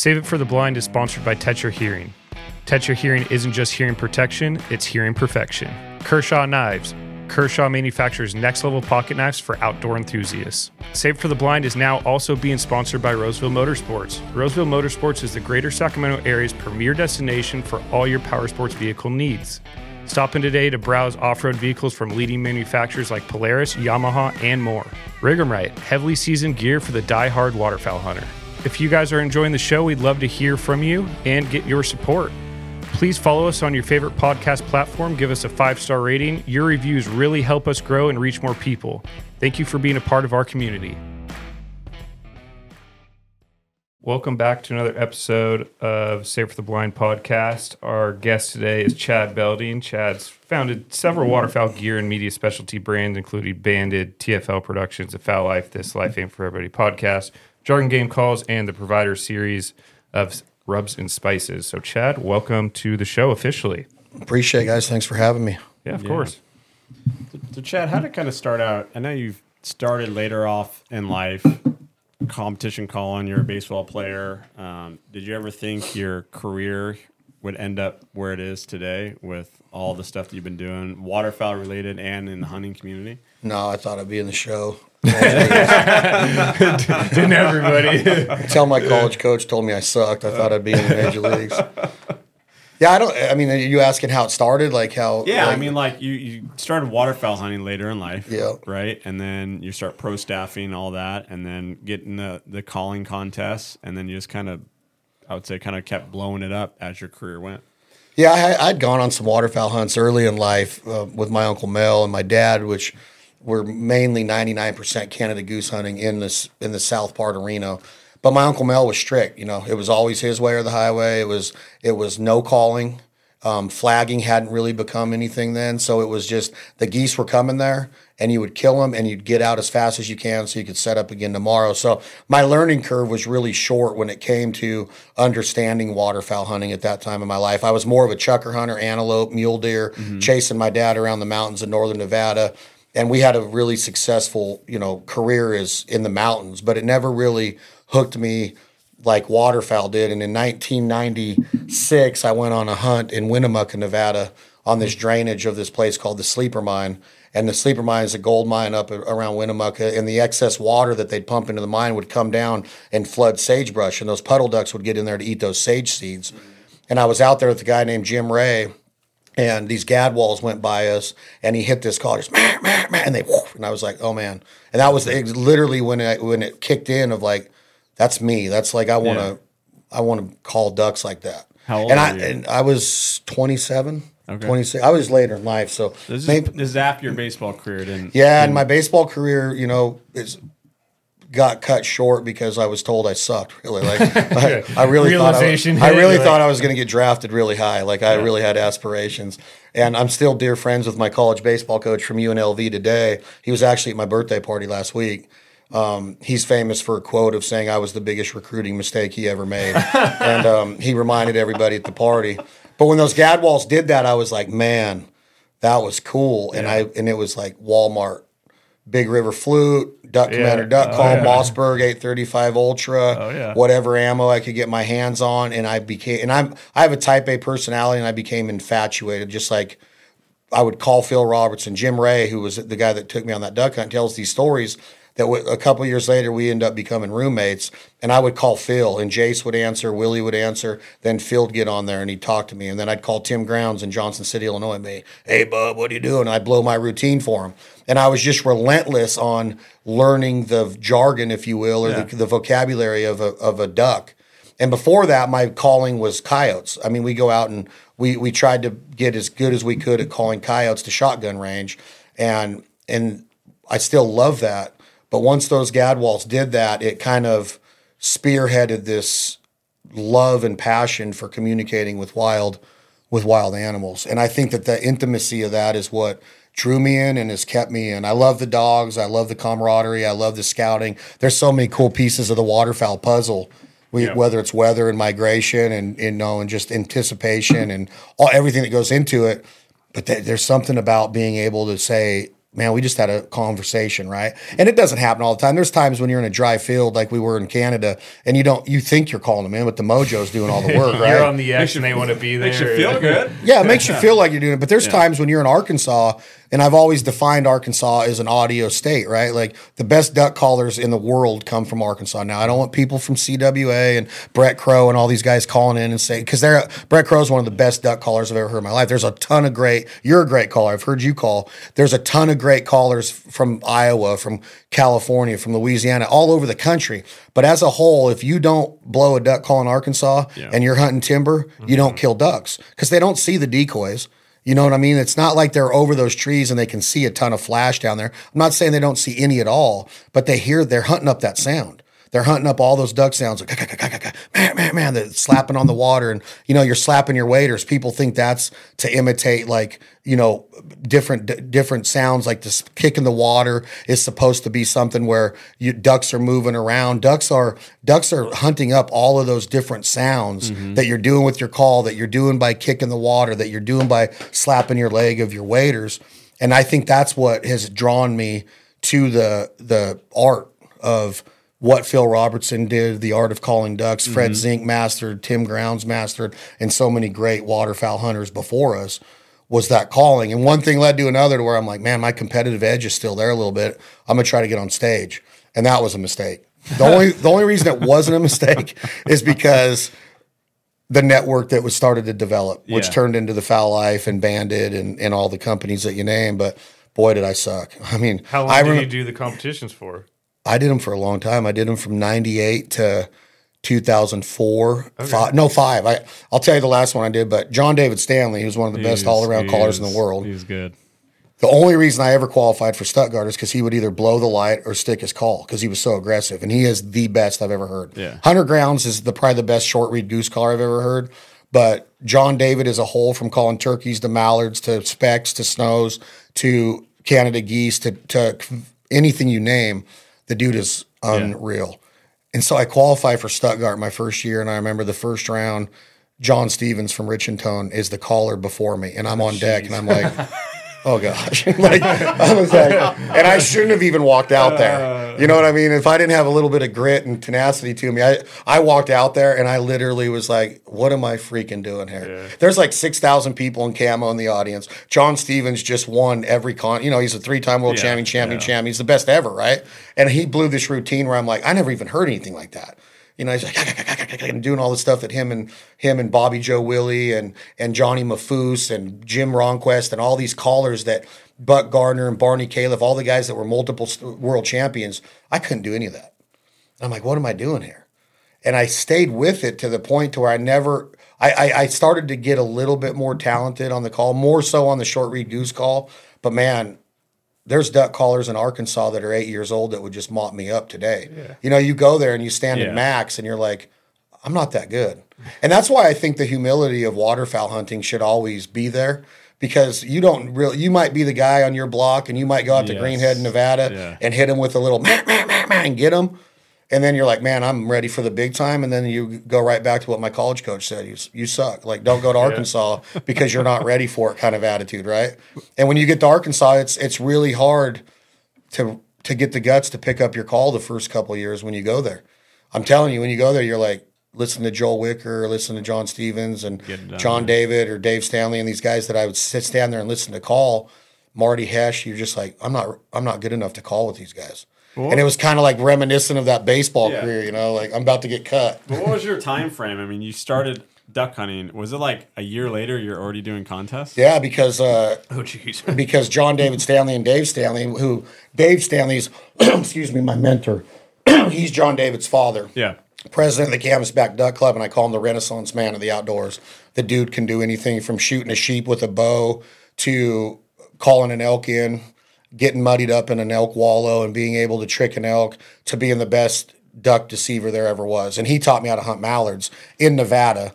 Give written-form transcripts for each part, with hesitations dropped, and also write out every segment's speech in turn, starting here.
Save It for the Blind is sponsored by Tetra Hearing. Tetra Hearing isn't just hearing protection, it's hearing perfection. Kershaw Knives. Kershaw manufactures next-level pocket knives for outdoor enthusiasts. Save It for the Blind is now also being sponsored by Roseville Motorsports. Roseville Motorsports is the greater Sacramento area's premier destination for all your power sports vehicle needs. Stop in today to browse off-road vehicles from leading manufacturers like Polaris, Yamaha, and more. Rig'em heavily seasoned gear for the die-hard waterfowl hunter. If you guys are enjoying the show, we'd love to hear from you and get your support. Please follow us on your favorite podcast platform. Give us a 5-star rating. Your reviews really help us grow and reach more people. Thank you for being a part of our community. Welcome back to another episode of Save It for the Blind podcast. Our guest today is Chad Belding. Chad's founded several waterfowl gear and media specialty brands, including Banded, TFL Productions, The Fowl Life, This Life Ain't For Everybody podcast, Jargon Game Calls, and the Provider series of Rubs and Spices. So, Chad, welcome to the show officially. Appreciate it, guys. Thanks for having me. Yeah, of course. So, Chad, how did it kind of start out? I know you've started later off in life, competition calling, you're a baseball player. Did you ever think your career would end up where it is today with all the stuff that you've been doing, waterfowl related and in the hunting community? No, I thought I'd be in the show. Didn't everybody? Until my college coach told me I sucked, I thought I'd be in the major leagues. Yeah, are you asking how it started? Like how? Yeah, you started waterfowl hunting later in life, yeah, right? And then you start pro staffing, all that, and then getting the calling contests, and then you just kind of, I would say, kind of kept blowing it up as your career went. Yeah, I'd gone on some waterfowl hunts early in life with my Uncle Mel and my dad, which were mainly 99% Canada goose hunting in the south part of Reno. But my Uncle Mel was strict. You know, it was always his way or the highway. It was no calling. Flagging hadn't really become anything then, so it was just the geese were coming there, and you would kill them, and you'd get out as fast as you can so you could set up again tomorrow. So my learning curve was really short when it came to understanding waterfowl hunting at that time in my life. I was more of a chucker hunter, antelope, mule deer, chasing my dad around the mountains of northern Nevada. And we had a really successful, career in the mountains, but it never really hooked me like waterfowl did. And in 1996, I went on a hunt in Winnemucca, Nevada, on this drainage of this place called the Sleeper Mine. And the Sleeper Mine is a gold mine up around Winnemucca, and the excess water that they'd pump into the mine would come down and flood sagebrush, and those puddle ducks would get in there to eat those sage seeds. And I was out there with a guy named Jim Ray, and these gadwalls went by us, and he hit this call, just meh, meh, meh, and they, whoosh, and I was like, oh man. And that was literally when it kicked in of like, that's me. That's like I want to call ducks like that. How old are you? And I was 27, okay. 26. I was later in life, so This is after your baseball career, didn't? Yeah, and my baseball career, got cut short because I was told I sucked. Really, like I really thought I was going to get drafted really high. Like I really had aspirations, and I'm still dear friends with my college baseball coach from UNLV today. He was actually at my birthday party last week. He's famous for a quote of saying I was the biggest recruiting mistake he ever made, and he reminded everybody at the party. But when those gadwalls did that, I was like, man, that was cool, and it was like Walmart. Big River Flute, Duck Commander Duck Call, Mossberg 835 Ultra, whatever ammo I could get my hands on, and I have a Type A personality, and I became infatuated. Just like I would call Phil Robertson, Jim Ray, who was the guy that took me on that duck hunt, tells these stories that a couple of years later we end up becoming roommates, and I would call Phil, and Jace would answer, Willie would answer, then Phil would get on there and he'd talk to me, and then I'd call Tim Grounds in Johnson City, Illinois, and be, hey, bub, what are you doing? And I'd blow my routine for him. And I was just relentless on learning the jargon, if you will, or the vocabulary of a duck. And before that, my calling was coyotes. I mean, we go out and we tried to get as good as we could at calling coyotes to shotgun range, and I still love that. But once those gadwalls did that, it kind of spearheaded this love and passion for communicating with wild animals. And I think that the intimacy of that is what drew me in and has kept me in. I love the dogs. I love the camaraderie. I love the scouting. There's so many cool pieces of the waterfowl puzzle, whether it's weather and migration and just anticipation and everything that goes into it. But there's something about being able to say, man, we just had a conversation, right? And it doesn't happen all the time. There's times when you're in a dry field like we were in Canada and you think you're calling them in, but the mojo's doing all the work, right? You're on the X and they want to be there. Makes you feel good. Yeah, it makes you feel like you're doing it. But there's times when you're in Arkansas, and I've always defined Arkansas as an audio state, right? Like the best duck callers in the world come from Arkansas. Now, I don't want people from CWA and Brett Crow and all these guys calling in and saying, because Brett Crow is one of the best duck callers I've ever heard in my life. There's a ton of you're a great caller. I've heard you call. There's a ton of great callers from Iowa, from California, from Louisiana, all over the country. But as a whole, if you don't blow a duck call in Arkansas and you're hunting timber, you don't kill ducks because they don't see the decoys. You know what I mean? It's not like they're over those trees and they can see a ton of flash down there. I'm not saying they don't see any at all, but they're hunting up that sound. They're hunting up all those duck sounds, like man, they're slapping on the water, and you're slapping your waders. People think that's to imitate different sounds, like this kick in the water is supposed to be something where ducks are moving around. Ducks are hunting up all of those different sounds that you're doing with your call, that you're doing by kicking the water, that you're doing by slapping your leg of your waders. And I think that's what has drawn me to the art of what Phil Robertson did, the art of calling ducks, Fred Zink mastered, Tim Grounds mastered, and so many great waterfowl hunters before us, was that calling. And one thing led to another to where I'm like, man, my competitive edge is still there a little bit. I'm going to try to get on stage. And that was a mistake. The only reason it wasn't a mistake is because the network that was started to develop, which turned into the Fowl Life and Bandit and all the companies that you name. But boy, did I suck. I mean, how long did you do the competitions for? I did them for a long time. I did them from 98 to 2004. Okay. Five. I'll tell you the last one I did, but John David Stanley, he was one of the best all-around callers in the world. He's good. The only reason I ever qualified for Stuttgart is because he would either blow the light or stick his call because he was so aggressive, and he is the best I've ever heard. Yeah. Hunter Grounds is probably the best short-reed goose caller I've ever heard, but John David as a whole, from calling turkeys to mallards to specks to snows to Canada geese to anything you name, the dude is unreal. Yeah. And so I qualified for Stuttgart my first year, and I remember the first round, John Stevens from Rich-and-Tone is the caller before me, and I'm on deck, and I'm like, oh gosh. I was like, and I shouldn't have even walked out there. You know what I mean? If I didn't have a little bit of grit and tenacity to me, I walked out there and I literally was like, what am I freaking doing here? Yeah. There's like 6,000 people in camo in the audience. John Stevens just won every he's a 3-time world champion. He's the best ever, right? And he blew this routine where I'm like, I never even heard anything like that. He's like doing all the stuff that him and Bobby Joe Willie and Johnny Mafoose and Jim Ronquest and all these callers that Buck Gardner and Barney Califf, all the guys that were multiple world champions, I couldn't do any of that. And I'm like, what am I doing here? And I stayed with it to the point to where I started to get a little bit more talented on the call, more so on the short reed goose call. But man, there's duck callers in Arkansas that are 8 years old that would just mop me up today. Yeah. You go there and you stand in max and you're like, I'm not that good. And that's why I think the humility of waterfowl hunting should always be there, because you might be the guy on your block and you might go out to Greenhead, Nevada and hit him with a little and get him. And then you're like, man, I'm ready for the big time. And then you go right back to what my college coach said. You suck. Like, don't go to Arkansas because you're not ready for it kind of attitude, right? And when you get to Arkansas, it's really hard to get the guts to pick up your call the first couple of years when you go there. I'm telling you, when you go there, you're like, listen to Joel Wicker, listen to John Stevens and John David or Dave Stanley and these guys that I would stand there and listen to call. Marty Hesh, you're just like, I'm not good enough to call with these guys. Cool. And it was kind of like reminiscent of that baseball career, like I'm about to get cut. But what was your time frame? I mean, you started duck hunting. Was it like a year later you're already doing contests? Yeah, because because John David Stanley and Dave Stanley, who Dave Stanley's my mentor. He's John David's father. Yeah. President of the Canvasback Duck Club, and I call him the Renaissance man of the outdoors. The dude can do anything from shooting a sheep with a bow to calling an elk in, getting muddied up in an elk wallow and being able to trick an elk, to being the best duck deceiver there ever was. And he taught me how to hunt mallards in Nevada,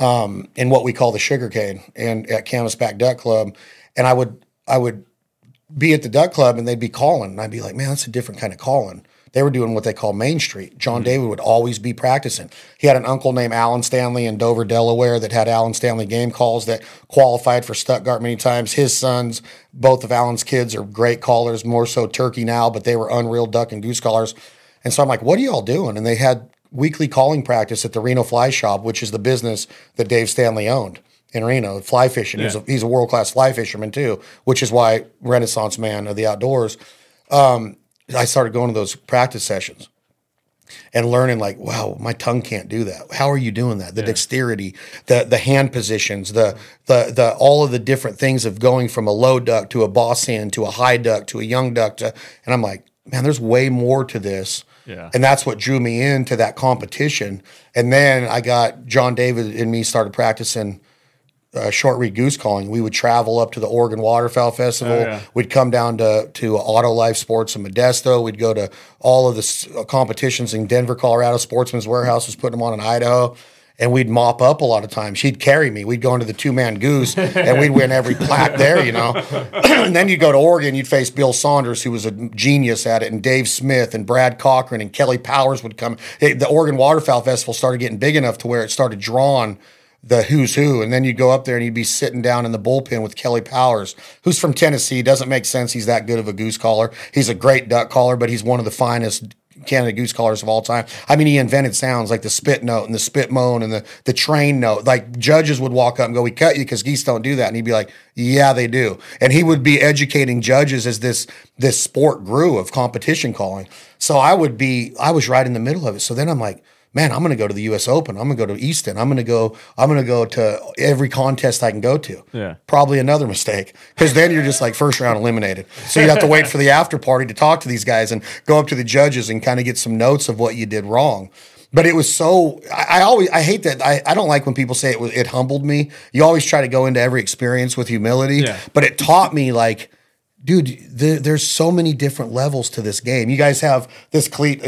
in what we call the sugarcane, and at Canvasback Duck Club. And I would be at the duck club and they'd be calling, and I'd be like, man, that's a different kind of calling. They were doing what they call Main Street. John David would always be practicing. He had an uncle named Alan Stanley in Dover, Delaware, that had Alan Stanley game calls that qualified for Stuttgart many times. His sons, both of Alan's kids, are great callers, more so turkey now, but they were unreal duck and goose callers. And so I'm like, what are y'all doing? And they had weekly calling practice at the Reno Fly Shop, which is the business that Dave Stanley owned in Reno, fly fishing. Yeah. He's a world-class fly fisherman too, which is why Renaissance man of the outdoors. I started going to those practice sessions and learning like, wow, my tongue can't do that. How are you doing that? The dexterity, the hand positions, the all of the different things of going from a low duck to a boss hand to a high duck to a young duck and I'm like, man, there's way more to this. Yeah. And that's what drew me into that competition. And then I got John David and me started practicing short reed goose calling. We would travel up to the Oregon Waterfowl Festival. Oh, yeah. We'd come down to Auto Life Sports in Modesto. We'd go to all of the competitions in Denver, Colorado. Sportsman's Warehouse was putting them on in Idaho. And we'd mop up a lot of times. She'd carry me. We'd go into the two-man goose, and we'd win every plaque there, you know. And then you'd go to Oregon. You'd face Bill Saunders, who was a genius at it, and Dave Smith and Brad Cochran and Kelly Powers would come. The Oregon Waterfowl Festival started getting big enough to where it started drawing the who's who. And then you'd go up there, and you'd be sitting down in the bullpen with Kelly Powers, who's from Tennessee. Doesn't make sense he's that good of a goose caller. He's a great duck caller, but he's one of the finest Canada goose callers of all time. I mean, he invented sounds like the spit note and the spit moan and the train note. Like judges would walk up and go, "We cut you because geese don't do that." And he'd be like, "Yeah, they do." And he would be educating judges as this sport grew of competition calling. So I was right in the middle of it. So then I'm like, man, I'm going to go to the U.S. Open. I'm going to go to Easton. I'm going to go to every contest I can go to. Yeah. Probably another mistake because then you're just like first round eliminated. So you have to wait for the after party to talk to these guys and go up to the judges and kind of get some notes of what you did wrong. But it was so I hate that. I don't like when people say it humbled me. You always try to go into every experience with humility, but it taught me like, dude, there's so many different levels to this game. You guys have this cleat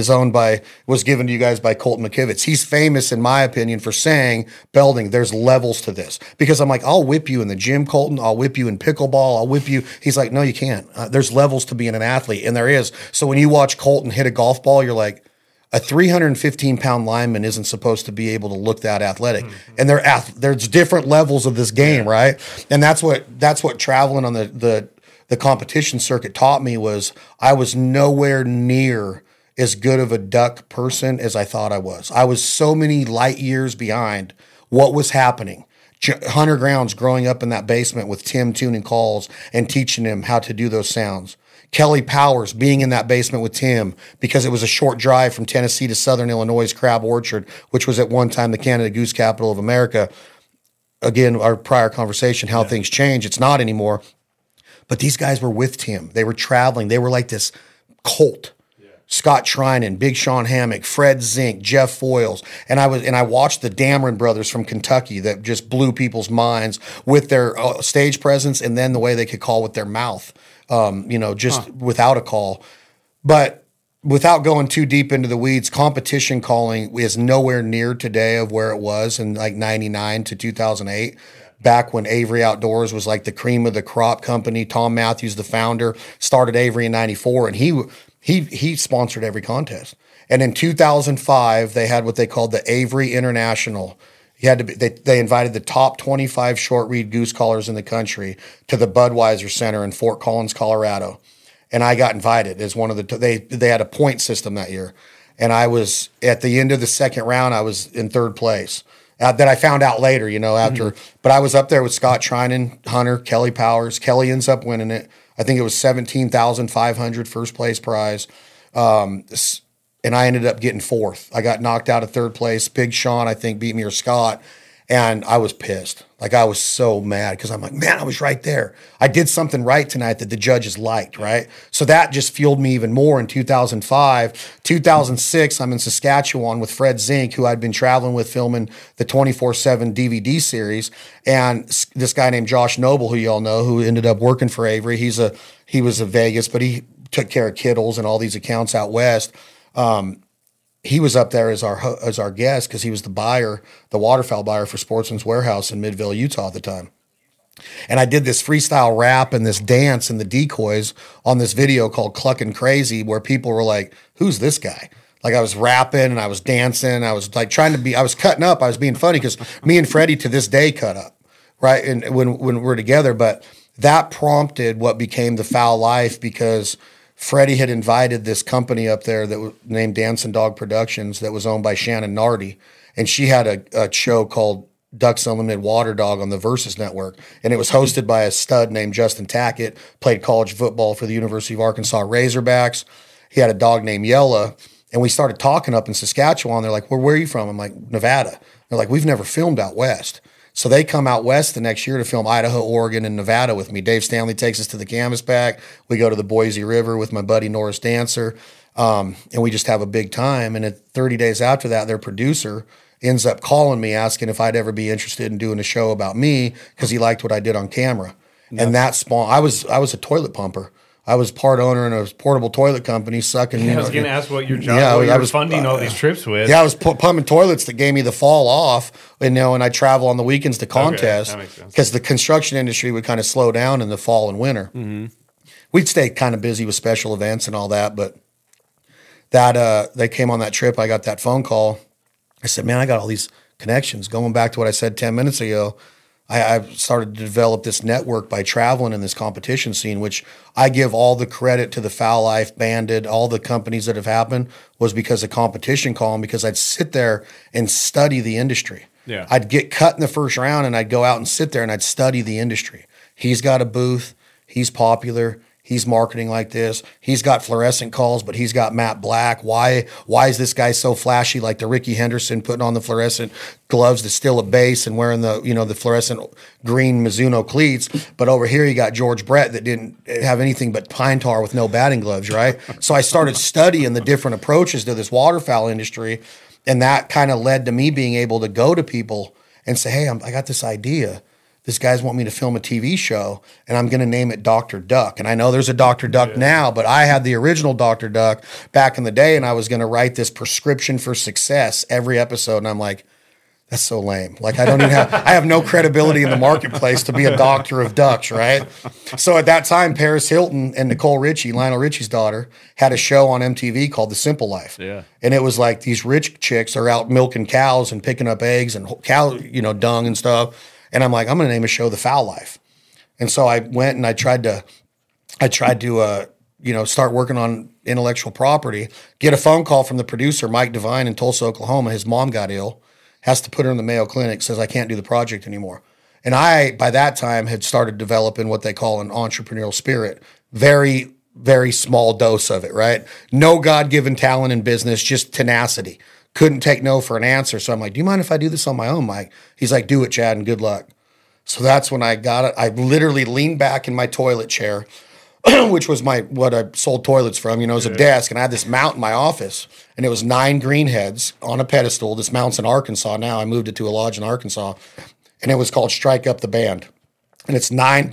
was given to you guys by Colton McKivitz. He's famous, in my opinion, for saying, Belding, there's levels to this. Because I'm like, I'll whip you in the gym, Colton. I'll whip you in pickleball. I'll whip you. He's like, no, you can't. There's levels to being an athlete, and there is. So when you watch Colton hit a golf ball, you're like, a 315-pound lineman isn't supposed to be able to look that athletic. Mm-hmm. And there's different levels of this game, right? And that's what traveling on the competition circuit taught me was I was nowhere near as good of a duck person as I thought I was. I was so many light years behind what was happening. Hunter Grounds growing up in that basement with Tim tuning calls and teaching him how to do those sounds. Kelly Powers being in that basement with Tim because it was a short drive from Tennessee to Southern Illinois' Crab Orchard, which was at one time the Canada Goose capital of America. Again, our prior conversation, how things change. It's not anymore. But these guys were with Tim. They were traveling. They were like this cult. Yeah. Scott Trinan, Big Sean Hammock, Fred Zink, Jeff Foyles. And I watched the Dameron brothers from Kentucky that just blew people's minds with their stage presence and then the way they could call with their mouth, without a call. But without going too deep into the weeds, competition calling is nowhere near today of where it was in like 99 to 2008. Back when Avery Outdoors was like the cream of the crop company. Tom Matthews, the founder, started Avery in 94, and he sponsored every contest. And in 2005, they had what they called the Avery International. They invited the top 25 short reed goose callers in the country to the Budweiser Center in Fort Collins, Colorado. And I got invited as one of they had a point system that year. And I was at the end of the second round, I was in third place. That I found out later, after. Mm-hmm. But I was up there with Scott Trinan, Hunter, Kelly Powers. Kelly ends up winning it. I think it was $17,500 first place prize. And I ended up getting fourth. I got knocked out of third place. Big Sean, I think, beat me, or Scott. And I was pissed. Like, I was so mad because I'm like, man, I was right there. I did something right tonight that the judges liked, right? So that just fueled me even more in 2005. 2006, I'm in Saskatchewan with Fred Zink, who I'd been traveling with filming the 24/7 DVD series. And this guy named Josh Noble, who you all know, who ended up working for Avery. He was a Vegas, but he took care of Kittles and all these accounts out west. He was up there as our guest because he was the waterfowl buyer for Sportsman's Warehouse in Midvale, Utah at the time. And I did this freestyle rap and this dance and the decoys on this video called Cluckin' Crazy, where people were like, who's this guy? Like I was rapping and I was dancing. I was like I was cutting up. I was being funny because me and Freddie to this day cut up, right? And when we're together, but that prompted what became the Foul Life, because Freddie had invited this company up there that was named Dancing Dog Productions that was owned by Shannon Nardi. And she had a show called Ducks Unlimited Water Dog on the Versus Network. And it was hosted by a stud named Justin Tackett, played college football for the University of Arkansas Razorbacks. He had a dog named Yella. And we started talking up in Saskatchewan. They're like, well, where are you from? I'm like, Nevada. They're like, we've never filmed out west. So they come out west the next year to film Idaho, Oregon, and Nevada with me. Dave Stanley takes us to the Canvasback. We go to the Boise River with my buddy Norris Dancer, and we just have a big time. And 30 days after that, their producer ends up calling me asking if I'd ever be interested in doing a show about me because he liked what I did on camera. Yep. And that spawned. I was a toilet pumper. I was part owner in a portable toilet company, sucking. Yeah, I was going to ask what your job was. I was funding all these trips with. Yeah, I was pumping toilets that gave me the fall off, and I travel on the weekends to contests because the construction industry would kind of slow down in the fall and winter. Mm-hmm. We'd stay kind of busy with special events and all that, but that they came on that trip. I got that phone call. I said, man, I got all these connections. Going back to what I said 10 minutes ago, I started to develop this network by traveling in this competition scene, which I give all the credit to the Foul Life, Banded, all the companies that have happened was because of competition calling, because I'd sit there and study the industry. Yeah. I'd get cut in the first round and I'd go out and sit there and I'd study the industry. He's got a booth. He's popular. He's marketing like this. He's got fluorescent calls, but he's got matte black. Why is this guy so flashy, like the Ricky Henderson putting on the fluorescent gloves to steal a base and wearing the fluorescent green Mizuno cleats? But over here you got George Brett that didn't have anything but pine tar with no batting gloves, right? So I started studying the different approaches to this waterfowl industry, and that kind of led to me being able to go to people and say, hey, I got this idea. This guy's want me to film a TV show, and I'm going to name it Dr. Duck. And I know there's a Dr. Duck now, but I had the original Dr. Duck back in the day, and I was going to write this prescription for success every episode. And I'm like, that's so lame. Like, I have no credibility in the marketplace to be a doctor of ducks, right? So at that time, Paris Hilton and Nicole Richie, Lionel Richie's daughter, had a show on MTV called The Simple Life. Yeah. And it was like these rich chicks are out milking cows and picking up eggs and cow, dung and stuff. And I'm like, I'm going to name a show The Foul Life. And so I went and I tried to start working on intellectual property, get a phone call from the producer, Mike Devine in Tulsa, Oklahoma. His mom got ill, has to put her in the Mayo Clinic, says I can't do the project anymore. And I, by that time, had started developing what they call an entrepreneurial spirit. Very, very small dose of it, right? No God-given talent in business, just tenacity. Couldn't take no for an answer. So I'm like, do you mind if I do this on my own, Mike? He's like, do it, Chad, and good luck. So that's when I got it. I literally leaned back in my toilet chair, which was what I sold toilets from, as a desk. And I had this mount in my office, and it was 9 greenheads on a pedestal. This mount's in Arkansas now. I moved it to a lodge in Arkansas, and it was called Strike Up the Band. And it's 9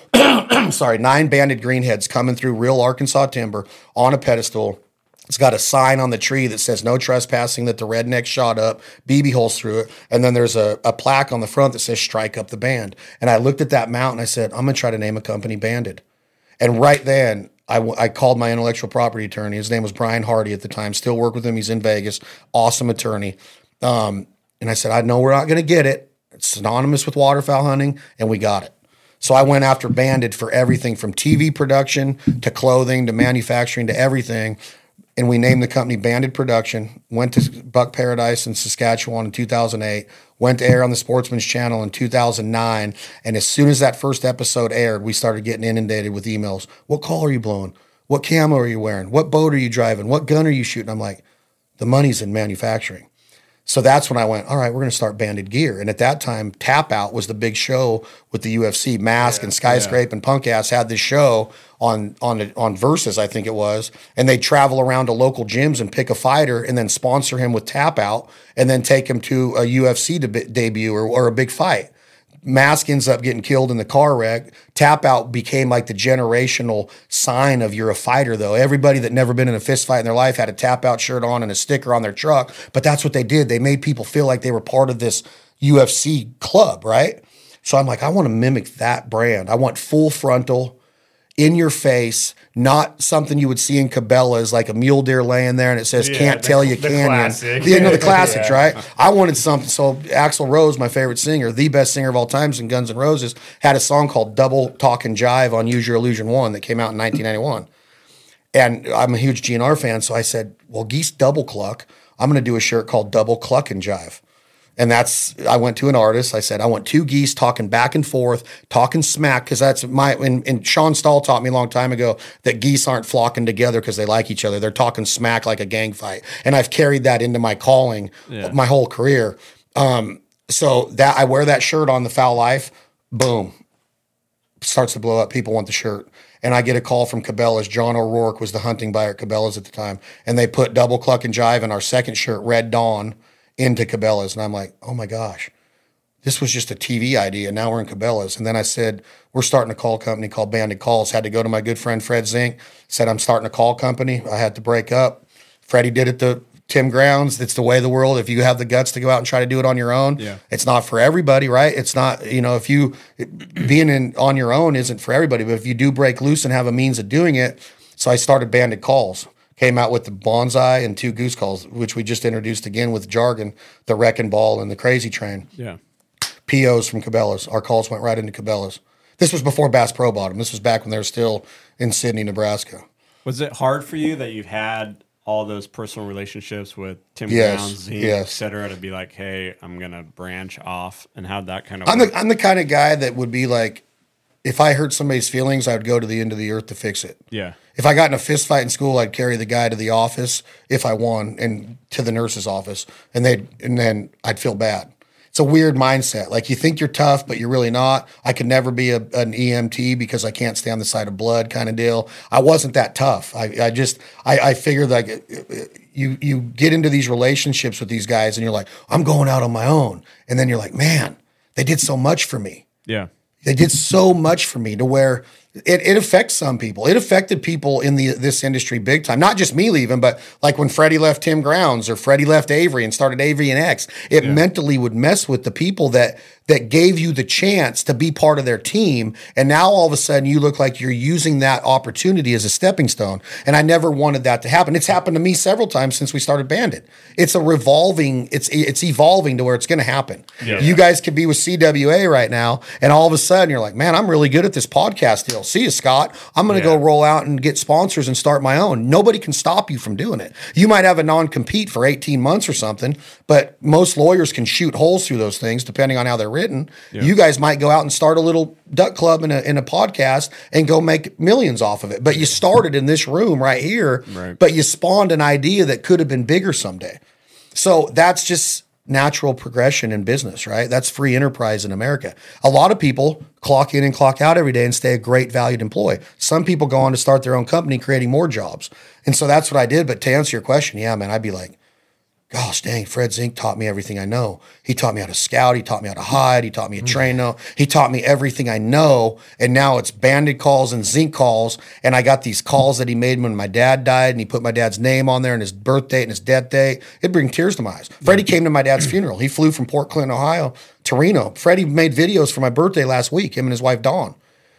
banded greenheads coming through real Arkansas timber on a pedestal. It's got a sign on the tree that says no trespassing, that the redneck shot up, BB holes through it. And then there's a plaque on the front that says Strike Up the Band. And I looked at that mount and I said, I'm going to try to name a company Banded. And right then I called my intellectual property attorney. His name was Brian Hardy at the time. Still work with him. He's in Vegas. Awesome attorney. And I said, I know we're not going to get it. It's synonymous with waterfowl hunting. And we got it. So I went after Banded for everything from TV production to clothing to manufacturing to everything. And we named the company Banded Production, went to Buck Paradise in Saskatchewan in 2008, went to air on the Sportsman's Channel in 2009. And as soon as that first episode aired, we started getting inundated with emails. What call are you blowing? What camo are you wearing? What boat are you driving? What gun are you shooting? I'm like, the money's in manufacturing. So that's when I went, all right, we're going to start Banded Gear. And at that time, Tap Out was the big show with the UFC. Mask and Skyscrape and Punk Ass had this show on Versus, I think it was. And they'd travel around to local gyms and pick a fighter and then sponsor him with Tap Out and then take him to a UFC debut or a big fight. Mask ends up getting killed in the car wreck. Tap Out became like the generational sign of you're a fighter, though. Everybody that never been in a fist fight in their life had a Tap Out shirt on and a sticker on their truck. But that's what they did. They made people feel like they were part of this UFC club, right? So I'm like, I want to mimic that brand. I want full frontal, in your face, not something you would see in Cabela's, like a mule deer laying there and it says, can't tell you canyon. Classic. The classics, right? I wanted something. So Axl Rose, my favorite singer, the best singer of all times in Guns N' Roses, had a song called Double Talk and Jive on Use Your Illusion 1 that came out in 1991. And I'm a huge GNR fan, so I said, well, Geese Double Cluck, I'm going to do a shirt called Double Cluck and Jive. And I went to an artist. I said, I want 2 geese talking back and forth, talking smack, because that's and Sean Stahl taught me a long time ago that geese aren't flocking together because they like each other. They're talking smack like a gang fight. And I've carried that into my calling my whole career. So that I wear that shirt on The Foul Life, boom, starts to blow up. People want the shirt. And I get a call from Cabela's. John O'Rourke was the hunting buyer at Cabela's at the time. And they put Double Cluck and Jive in our second shirt, Red Dawn, into Cabela's. And I'm like, oh my gosh, this was just a TV idea. Now we're in Cabela's. And then I said, we're starting a call company called Banded Calls. Had to go to my good friend Fred Zink. Said, I'm starting a call company. I had to break up. Freddie did it to Tim Grounds. It's the way of the world. If you have the guts to go out and try to do it on your own, it's not for everybody, right? It's not, if you being on your own isn't for everybody, but if you do break loose and have a means of doing it. So I started Banded Calls. Came out with the Bonsai and 2 Goose Calls, which we just introduced again with jargon, the Wrecking Ball and the Crazy Train. Yeah. POs from Cabela's. Our calls went right into Cabela's. This was before Bass Pro bought them. This was back when they were still in Sidney, Nebraska. Was it hard for you that you've had all those personal relationships with Tim Grounds, Zeke, et cetera, to be like, hey, I'm going to branch off? And how'd that kind of work? I'm the kind of guy that would be like, if I hurt somebody's feelings, I would go to the end of the earth to fix it. Yeah. If I got in a fist fight in school, I'd carry the guy to the office if I won and to the nurse's office, and then I'd feel bad. It's a weird mindset. Like you think you're tough, but you're really not. I could never be an EMT because I can't stand the sight of blood kind of deal. I wasn't that tough. I figured like you get into these relationships with these guys and you're like, I'm going out on my own. And then you're like, man, they did so much for me. Yeah. They did so much for me to where it affects some people. It affected people in this industry big time. Not just me leaving, but like when Freddie left Tim Grounds or Freddie left Avery and started Avery and X, it mentally would mess with the people that gave you the chance to be part of their team. And now all of a sudden you look like you're using that opportunity as a stepping stone. And I never wanted that to happen. It's happened to me several times since we started Banded. It's a revolving, it's evolving to where it's going to happen. Yeah. You guys could be with CWA right now. And all of a sudden you're like, man, I'm really good at this podcast deal. See you, Scott. I'm going to go roll out and get sponsors and start my own. Nobody can stop you from doing it. You might have a non-compete for 18 months or something, but most lawyers can shoot holes through those things depending on how they're written. Yeah. You guys might go out and start a little duck club in a podcast and go make millions off of it. But you started in this room right here, but you spawned an idea that could have been bigger someday. So that's just natural progression in business, right? That's free enterprise in America. A lot of people clock in and clock out every day and stay a great valued employee. Some people go on to start their own company, creating more jobs. And so that's what I did. But to answer your question, yeah, man, I'd be like, gosh dang, Fred Zink taught me everything I know. He taught me how to scout. He taught me how to hide. He taught me to train. He taught me everything I know. And now it's Banded Calls and Zink Calls. And I got these calls that he made when my dad died, and he put my dad's name on there and his birth date and his death date. It'd bring tears to my eyes. Freddie came to my dad's funeral. He flew from Port Clinton, Ohio to Reno. Freddie made videos for my birthday last week, him and his wife, Dawn.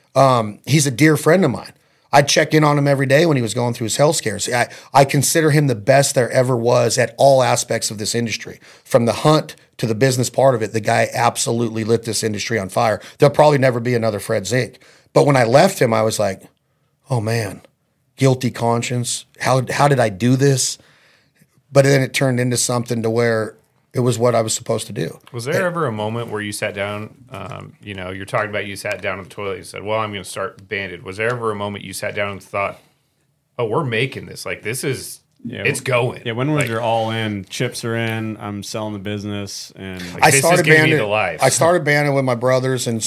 He's a dear friend of mine. I'd check in on him every day when he was going through his health scares. I consider him the best there ever was at all aspects of this industry. From the hunt to the business part of it, the guy absolutely lit this industry on fire. There'll probably never be another Fred Zink. But when I left him, I was like, oh man, guilty conscience. How did I do this? But then it turned into something to where it was what I was supposed to do. Was there ever a moment where you sat down, you're talking about you sat down on the toilet and said, well, I'm going to start Banded. Was there ever a moment you sat down and thought, oh, we're making this. Like, this is, it's going. Yeah, when was your all in? Chips are in, I'm selling the business. And like, I started Banded. I started Banded with my brothers in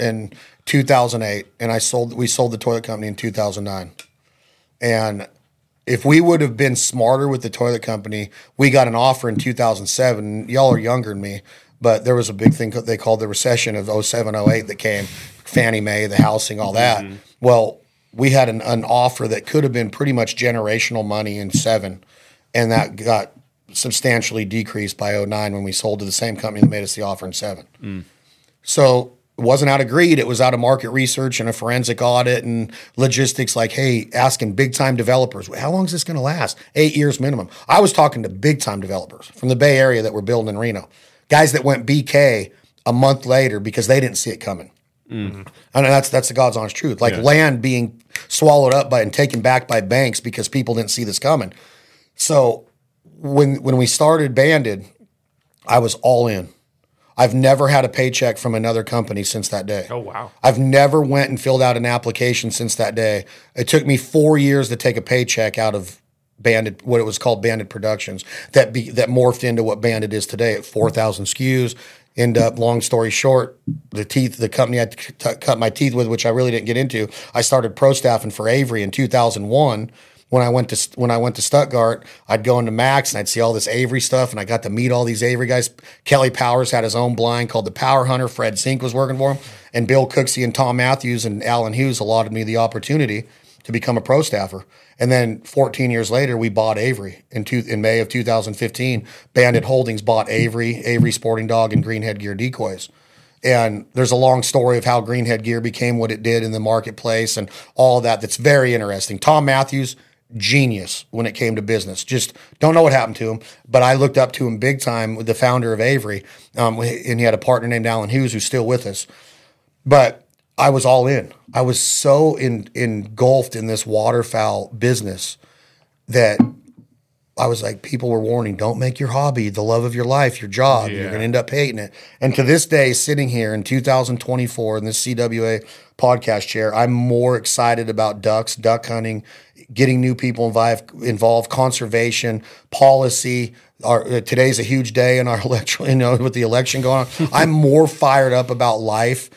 2008, and we sold the toilet company in 2009. And if we would have been smarter with the toilet company, we got an offer in 2007. Y'all are younger than me, but there was a big thing they called the recession of 07, 08 that came, Fannie Mae, the housing, all that. Mm-hmm. Well, we had an offer that could have been pretty much generational money in 07, and that got substantially decreased by 09 when we sold to the same company that made us the offer in 07. Mm. So wasn't out of greed. It was out of market research and a forensic audit and logistics. Like, hey, asking big time developers, how long is this going to last? 8 years minimum. I was talking to big time developers from the Bay Area that were building in Reno, guys that went BK a month later because they didn't see it coming. Mm-hmm. And that's the God's honest truth. Like land being swallowed up by and taken back by banks because people didn't see this coming. So when we started Banded, I was all in. I've never had a paycheck from another company since that day. Oh, wow. I've never went and filled out an application since that day. It took me 4 years to take a paycheck out of Banded, what it was called Banded Productions, that morphed into what Banded is today at 4,000 SKUs. End up, long story short, the company I cut my teeth with, which I really didn't get into, I started pro staffing for Avery in 2001. When I went to Stuttgart, I'd go into Max and I'd see all this Avery stuff, and I got to meet all these Avery guys. Kelly Powers had his own blind called the Power Hunter. Fred Zink was working for him, and Bill Cooksey and Tom Matthews and Alan Hughes allotted me the opportunity to become a pro staffer. And then 14 years later, we bought Avery in May of 2015. Banded Holdings bought Avery Sporting Dog, and Greenhead Gear Decoys. And there's a long story of how Greenhead Gear became what it did in the marketplace and all of that. That's very interesting. Tom Matthews, genius when it came to business. Just don't know what happened to him, but I looked up to him big time with the founder of Avery. And he had a partner named Alan Hughes who's still with us. But I was all in. I was so engulfed in this waterfowl business that I was like, people were warning, don't make your hobby the love of your life, your job. Yeah. You're going to end up hating it. And to this day, sitting here in 2024 in this CWA podcast chair, I'm more excited about ducks, duck hunting, getting new people involved, conservation, policy. Today's a huge day in our election, with the election going on. I'm more fired up about life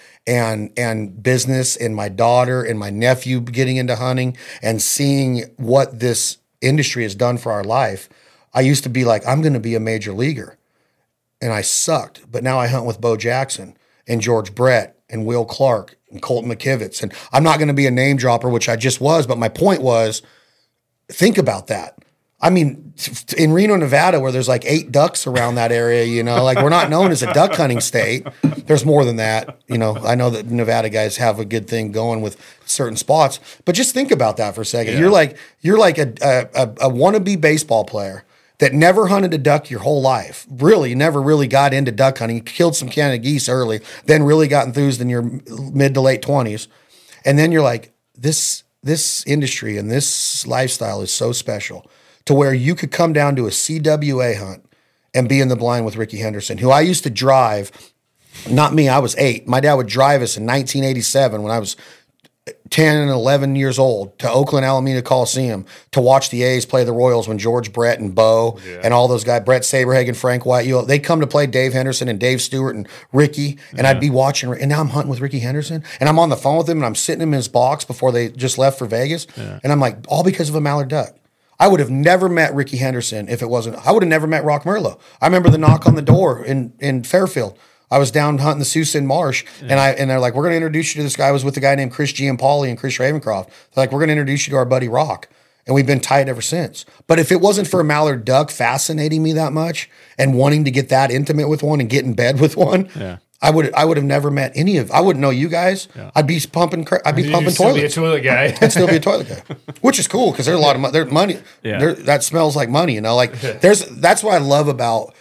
and business and my daughter and my nephew getting into hunting and seeing what this industry has done for our life. I used to be like, I'm going to be a major leaguer, and I sucked. But now I hunt with Bo Jackson and George Brett and Will Clark and Colton McKivitz. And I'm not going to be a name dropper, which I just was, but my point was, think about that. I mean, in Reno, Nevada, where there's like 8 ducks around that area, like we're not known as a duck hunting state. There's more than that. I know that Nevada guys have a good thing going with certain spots, but just think about that for a second. Yeah. You're like a wannabe baseball player that never hunted a duck your whole life. Really, never really got into duck hunting. You killed some Canada geese early, then really got enthused in your mid to late 20s. And then you're like, this industry and this lifestyle is so special to where you could come down to a CWA hunt and be in the blind with Ricky Henderson, who I used to drive. Not me, I was 8. My dad would drive us in 1987 when I was 10 and 11 years old to Oakland Alameda Coliseum to watch the A's play the Royals when George Brett and Bo and all those guys, Brett Saberhagen, Frank White, they come to play Dave Henderson and Dave Stewart and Ricky, and I'd be watching, and now I'm hunting with Ricky Henderson, and I'm on the phone with him, and I'm sitting in his box before they just left for Vegas, and I'm like, all because of a mallard duck. I would have never met Ricky Henderson if it wasn't. I would have never met Rock Merlo. I remember the knock on the door in Fairfield. I was down hunting the Suisun Marsh, and they're like, we're going to introduce you to this guy. I was with a guy named Chris Giampoli and Chris Ravencroft. They're like, we're going to introduce you to our buddy Rock. And we've been tight ever since. But if it wasn't for a mallard duck fascinating me that much and wanting to get that intimate with one and get in bed with one, I would have never met any of. I wouldn't know you guys. Yeah. I'd be pumping toilets. Still be a toilet guy. I'd still be a toilet guy, which is cool because there's a lot of there's money. Yeah. That smells like money. That's what I love about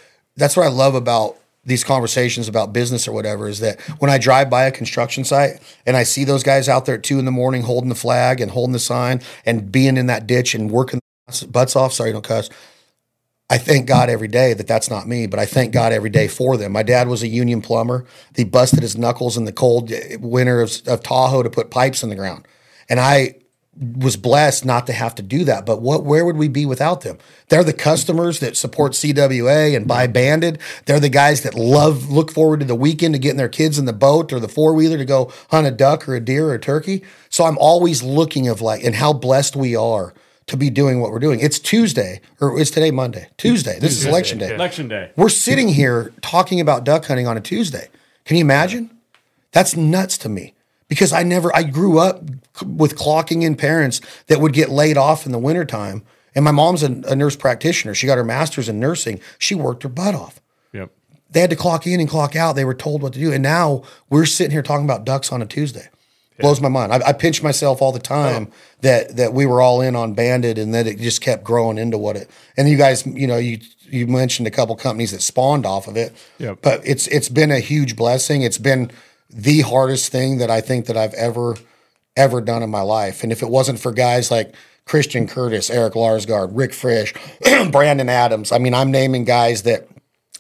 these conversations about business or whatever, is that when I drive by a construction site and I see those guys out there at 2 a.m. holding the flag and holding the sign and being in that ditch and working butts off. Sorry, don't cuss. I thank God every day that that's not me, but I thank God every day for them. My dad was a union plumber. He busted his knuckles in the cold winter of Tahoe to put pipes in the ground. And I was blessed not to have to do that. But where would we be without them? They're the customers that support CWA and buy Banded. They're the guys that look forward to the weekend to getting their kids in the boat or the 4-wheeler to go hunt a duck or a deer or a turkey. So I'm always looking and how blessed we are to be doing what we're doing. It's Tuesday, or is today Monday? Tuesday. This is election day. Election day. We're sitting here talking about duck hunting on a Tuesday. Can you imagine? That's nuts to me. Because I grew up with clocking in parents that would get laid off in the wintertime. And my mom's a nurse practitioner. She got her master's in nursing. She worked her butt off. Yep. they had to clock in and clock out. They were told what to do. And now we're sitting here talking about ducks on a Tuesday. Blows my mind. I pinch myself all the time that we were all in on Banded and that it just kept growing into what it. And you guys, you mentioned a couple companies that spawned off of it. Yep. But it's been a huge blessing. It's been the hardest thing that I think that I've ever done in my life. And if it wasn't for guys like Christian Curtis, Eric Larsgaard, Rick Frisch, Brandon Adams, I mean, I'm naming guys that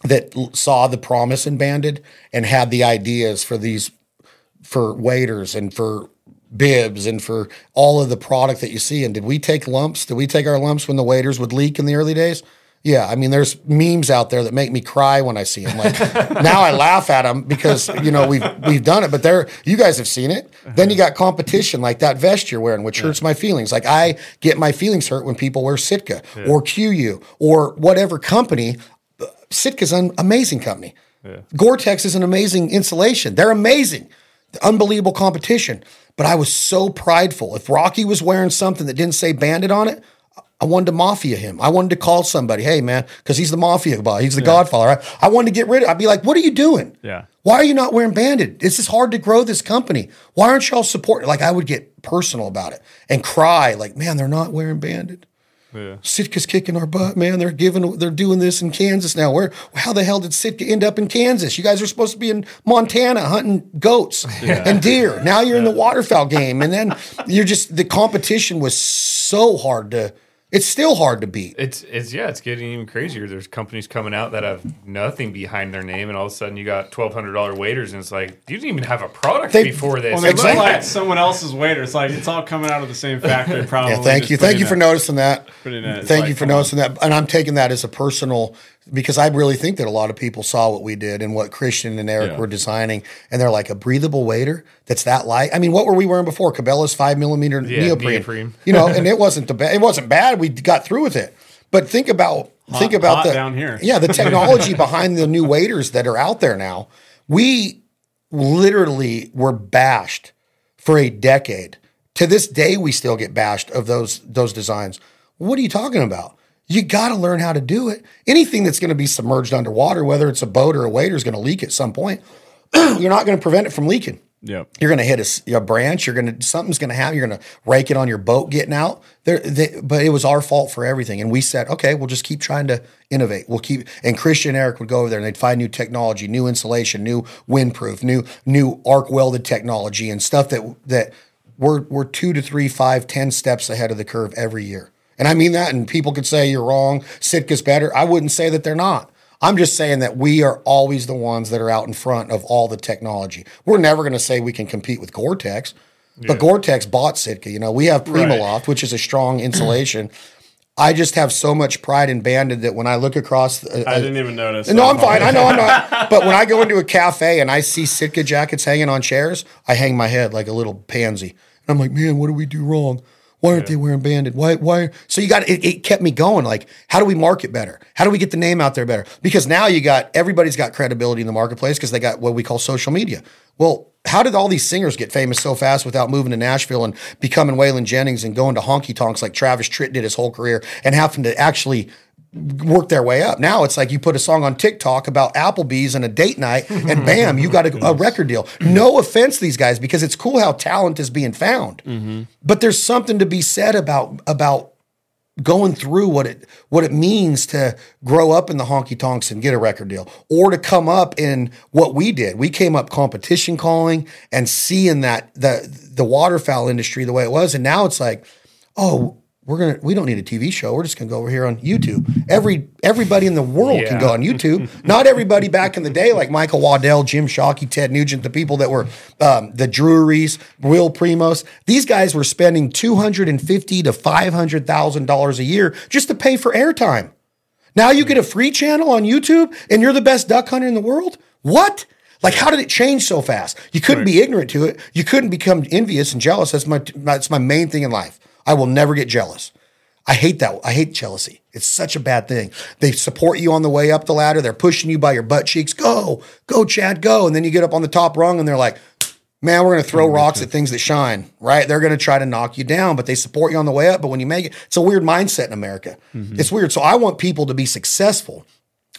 saw the promise in Banded and had the ideas for waders and for bibs and for all of the product that you see. And did we take lumps? Did we take our lumps when the waders would leak in the early days? Yeah. I mean, there's memes out there that make me cry when I see them. Like now I laugh at them because, we've done it, but you guys have seen it. Then you got competition like that vest you're wearing, which hurts my feelings. Like I get my feelings hurt when people wear Sitka or QU or whatever company. Sitka's an amazing company. Yeah. Gore-Tex is an amazing insulation. They're amazing. Unbelievable competition. But I was so prideful. If Rocky was wearing something that didn't say Banded on it, I wanted to mafia him. I wanted to call somebody, hey, man, because he's the mafia boss. He's the godfather. Right? I wanted to get rid of it. I'd be like, what are you doing? Yeah. Why are you not wearing Banded? This is hard to grow this company. Why aren't y'all supporting? Like I would get personal about it and cry like, man, they're not wearing Banded. Yeah. Sitka's kicking our butt, man. They're doing this in Kansas now. How the hell did Sitka end up in Kansas? You guys are supposed to be in Montana hunting goats and deer. Now you're in the waterfowl game, and then the competition was so hard to. It's still hard to beat. It's getting even crazier. There's companies coming out that have nothing behind their name, and all of a sudden you got $1,200 waders, and it's like you didn't even have a product before this. Well, they look like someone else's wader. It's like it's all coming out of the same factory. Probably. Yeah, thank you for noticing that. Thank you for noticing that, and I'm taking that as a personal. Because I really think that a lot of people saw what we did and what Christian and Eric were designing, and they're like, a breathable wader that's that light. I mean, what were we wearing before? Cabela's 5mm neoprene. And it wasn't bad. We got through with it. But think about the down here. Yeah, the technology behind the new waders that are out there now. We literally were bashed for a decade. To this day, we still get bashed of those designs. What are you talking about? You got to learn how to do it. Anything that's going to be submerged underwater, whether it's a boat or a wader, is going to leak at some point. You're not going to prevent it from leaking. Yep. You're going to hit a branch. Something's going to happen. You're going to rake it on your boat getting out. But it was our fault for everything. And we said, okay, we'll just keep trying to innovate. And Christian and Eric would go over there and they'd find new technology, new insulation, new windproof, new arc welded technology and stuff that we're 2 to 3, 5, 10 steps ahead of the curve every year. And I mean that, and people could say you're wrong, Sitka's better. I wouldn't say that they're not. I'm just saying that we are always the ones that are out in front of all the technology. We're never going to say we can compete with Gore-Tex, but Gore-Tex bought Sitka. We have Primaloft, which is a strong insulation. I just have so much pride in Banded that when I look across... I didn't even notice. No, I'm fine. I know I'm not. But when I go into a cafe and I see Sitka jackets hanging on chairs, I hang my head like a little pansy. And I'm like, man, what do we do wrong? Why aren't they wearing Banded? Why? So it kept me going. Like, how do we market better? How do we get the name out there better? Because now everybody's got credibility in the marketplace because they got what we call social media. Well, how did all these singers get famous so fast without moving to Nashville and becoming Waylon Jennings and going to honky tonks like Travis Tritt did his whole career and having to actually work their way up? Now it's like you put a song on TikTok about Applebee's and a date night and bam, you got a record deal. No offense to these guys because it's cool how talent is being found. Mm-hmm. But there's something to be said about going through what it means to grow up in the honky tonks and get a record deal, or to come up in what we did. We came up competition calling and seeing that the waterfowl industry the way it was, and now it's like, oh, we don't need a TV show. We're just gonna go over here on YouTube. Everybody in the world can go on YouTube. Not everybody back in the day, like Michael Waddell, Jim Shockey, Ted Nugent, the people that were the Drurys, Will Primos. These guys were spending $250,000 to $500,000 a year just to pay for airtime. Now you get a free channel on YouTube and you're the best duck hunter in the world? What? Like, how did it change so fast? You couldn't be ignorant to it. You couldn't become envious and jealous. That's my main thing in life. I will never get jealous. I hate that. I hate jealousy. It's such a bad thing. They support you on the way up the ladder. They're pushing you by your butt cheeks. Go, Chad, go. And then you get up on the top rung and they're like, man, we're going to throw rocks at things that shine, right? They're going to try to knock you down, but they support you on the way up. But when you make it, it's a weird mindset in America. Mm-hmm. It's weird. So I want people to be successful.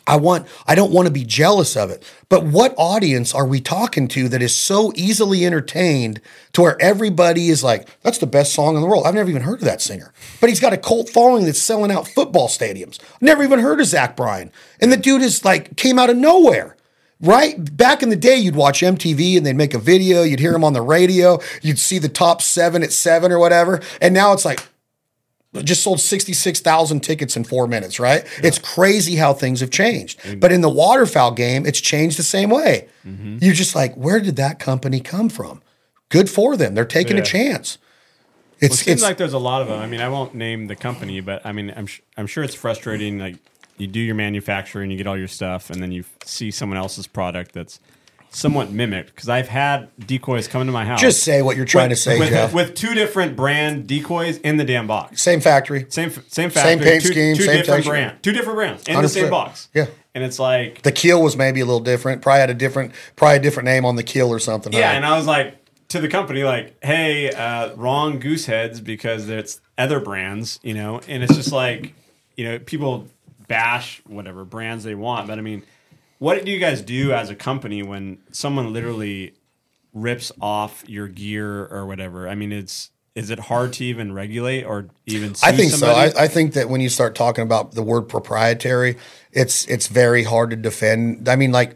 I don't want to be jealous of it. But what audience are we talking to that is so easily entertained to where everybody is like, that's the best song in the world. I've never even heard of that singer. But he's got a cult following that's selling out football stadiums. Never even heard of Zach Bryan. And the dude is like, came out of nowhere. Right? Back in the day, you'd watch MTV and they'd make a video. You'd hear him on the radio. You'd see the top 7 at 7 or whatever. And now it's like, just sold 66,000 tickets in 4 minutes, right? Yeah. It's crazy how things have changed. But in the waterfowl game, it's changed the same way. Mm-hmm. You're just like, where did that company come from? Good for them. They're taking a chance. It seems like there's a lot of them. I mean, I won't name the company, but I mean, I'm sure it's frustrating. Like you do your manufacturing, you get all your stuff, and then you see someone else's product that's somewhat mimicked, because I've had decoys come into my house. Just say what you're trying to say, Jeff. With 2 different brand decoys in the damn box. Same factory. Same factory. Same paint scheme. Two same different brands. 2 different brands in 100%. The same box. Yeah. And it's like... The keel was maybe a little different. Probably had a different name on the keel or something. Yeah, and I was like, to the company, like, hey, wrong goose heads because it's other brands, you know? And it's just like, you know, people bash whatever brands they want, but I mean... What do you guys do as a company when someone literally rips off your gear or whatever? I mean, is it hard to even regulate or even sue I think somebody? so. I think that when you start talking about the word proprietary, it's very hard to defend. I mean, like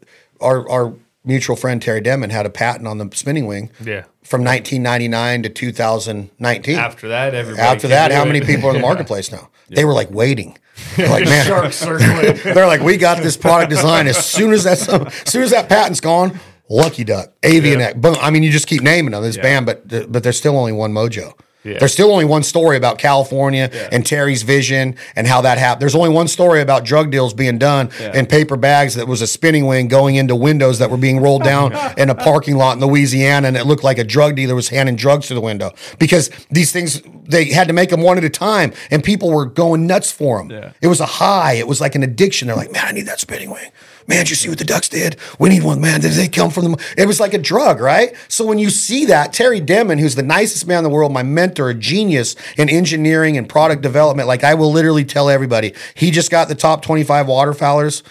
our mutual friend Terry Denman had a patent on the spinning wing from 1999 to 2019. After that, how many people are in the marketplace now? They were like waiting. Like, man, sharks circling. They're like, we got this product design. As soon as that patent's gone, Lucky Duck, Avian X, boom. I mean, you just keep naming them. This band, but there's still only one Mojo. Yeah. There's still only one story about California and Terry's vision and how that happened. There's only one story about drug deals being done in paper bags that was a spinning wing going into windows that were being rolled down in a parking lot in Louisiana, and it looked like a drug dealer was handing drugs to the window. Because these things, they had to make them one at a time, and people were going nuts for them. Yeah. It was a high. It was like an addiction. They're like, man, I need that spinning wing. Man, did you see what the Ducks did? We need one, man. Did they come from them? It was like a drug, right? So when you see that, Terry Denman, who's the nicest man in the world, my mentor, a genius in engineering and product development, like I will literally tell everybody, he just got the top 25 waterfowlers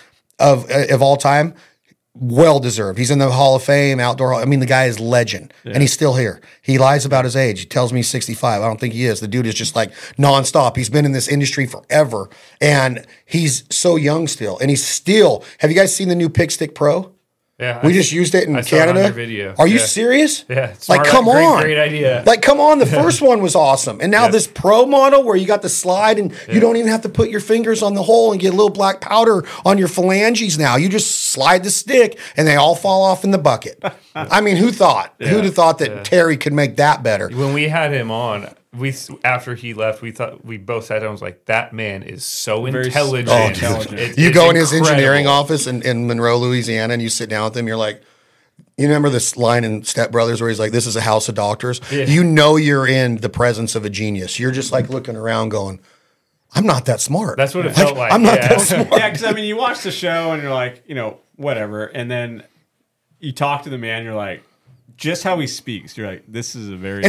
of all time. Well deserved. He's in the Hall of Fame, outdoor. I mean, the guy is legend, and he's still here. He lies about his age. He tells me he's 65. I don't think he is. The dude is just like nonstop. He's been in this industry forever, and he's so young still. And he's still. Have you guys seen the new Pickstick Pro? Yeah, we just used it in Canada. Saw it on video. Are you serious? Yeah, like come on, great idea. Like come on, the first one was awesome, and now this Pro model where you got the slide and you don't even have to put your fingers on the hole and get a little black powder on your phalanges. Now you just slide the stick and they all fall off in the bucket. I mean, who thought? Who'd have thought that Terry could make that better? When we had him on, after he left, we both sat down and was like, that man is so intelligent. You go in his engineering office in Monroe, Louisiana, and you sit down with him, you're like, you remember this line in Step Brothers where he's like, this is a house of doctors? Yeah. You know you're in the presence of a genius. You're just like looking around going, I'm not that smart. That's what it felt like. I'm not that smart. Yeah, because I mean, you watch the show and you're like, you know, whatever. And then you talk to the man, you're like, just how he speaks, you're like, this is a very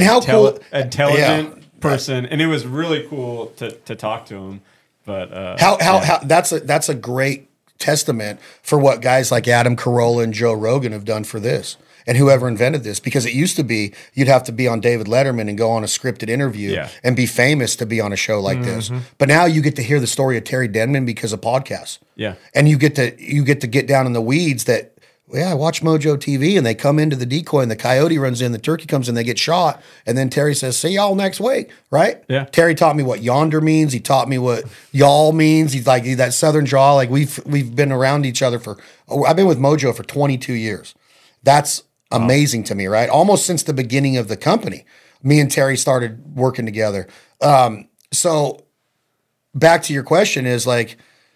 intelligent person, and it was really cool to talk to him. But how that's a great testament for what guys like Adam Carolla and Joe Rogan have done for this, and whoever invented this. Because it used to be you'd have to be on David Letterman and go on a scripted interview and be famous to be on a show like this. But now you get to hear the story of Terry Denman because of podcasts. Yeah, and you get to get down in the weeds that. Yeah, I watch Mojo TV, and they come into the decoy, and the coyote runs in, the turkey comes in, they get shot, and then Terry says, see y'all next week, right? Yeah. Terry taught me what yonder means. He taught me what y'all means. He's like that southern draw. Like we've been around each other I've been with Mojo for 22 years. That's amazing to me, right? Almost since the beginning of the company, me and Terry started working together. So back to your question is like,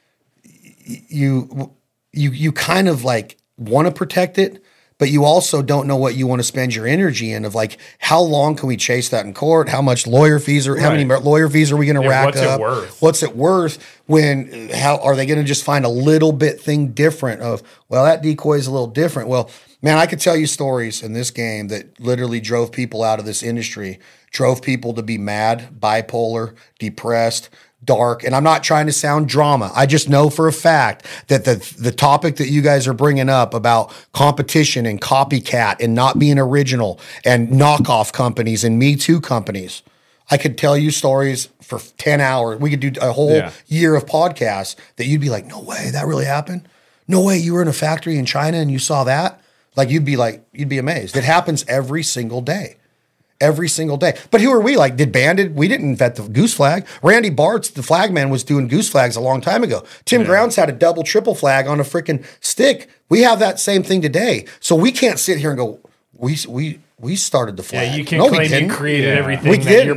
you kind of like, want to protect it, but you also don't know what you want to spend your energy in of like, how long can we chase that in court? How much lawyer fees how many lawyer fees are we going to rack up? What's it worth how are they going to just find a little bit thing different of, well, that decoy is a little different. Well, man, I could tell you stories in this game that literally drove people out of this industry, drove people to be mad, bipolar, depressed, dark, and I'm not trying to sound drama. I just know for a fact that the topic that you guys are bringing up about competition and copycat and not being original and knockoff companies and Me Too companies, I could tell you stories for 10 hours. We could do a whole year of podcasts that you'd be like, no way, that really happened? No way, you were in a factory in China and you saw that? Like, you'd be amazed. It happens every single day. Every single day. But who are we? Like, we didn't invent the goose flag. Randy Bartz, the flagman, was doing goose flags a long time ago. Tim Grounds had a double, triple flag on a freaking stick. We have that same thing today. So we can't sit here and go, we started the flag. Yeah, you can't claim you created everything we didn't.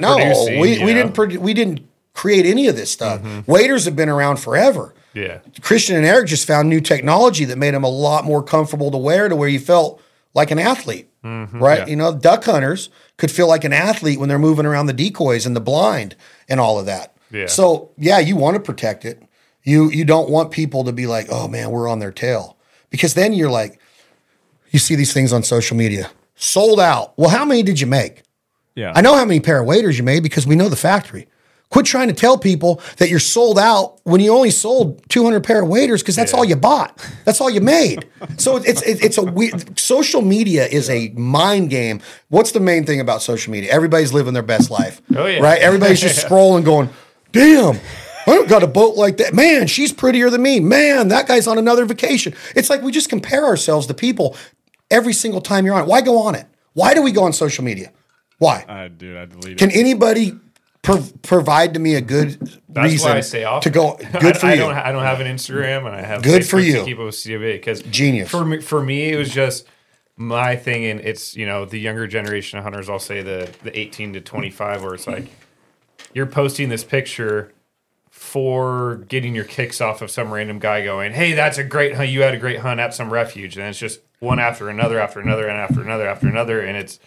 We didn't create any of this stuff. Waiters have been around forever. Yeah. Christian and Eric just found new technology that made them a lot more comfortable to wear, to where you felt like an athlete, right? Yeah. You know, duck hunters could feel like an athlete when they're moving around the decoys and the blind and all of that. Yeah. So yeah, you want to protect it. You don't want people to be like, oh man, we're on their tail, because then you're like, you see these things on social media, sold out. Well, how many did you make? Yeah, I know how many pair of waders you made because we know the factory. Quit trying to tell people that you're sold out when you only sold 200 pair of waders, because that's all you bought. That's all you made. So it's a weird. Social media is a mind game. What's the main thing about social media? Everybody's living their best life. Oh yeah, right. Everybody's just scrolling, going, "Damn, I don't got a boat like that. Man, she's prettier than me. Man, that guy's on another vacation." It's like we just compare ourselves to people every single time you're on it. Why go on it? Why do we go on social media? Why? I delete it. Can anybody provide to me a good reason why I stay off to go? Good for you. I don't have an Instagram, and I have good Facebook for you to keep up with CWA, because genius. For me, it was just my thing, and it's, you know, the younger generation of hunters. I'll say the 18 to 25, where it's like you're posting this picture for getting your kicks off of some random guy going, "Hey, that's a great hunt. You had a great hunt at some refuge," and it's just one after another, after another, and after another, after another, and it's.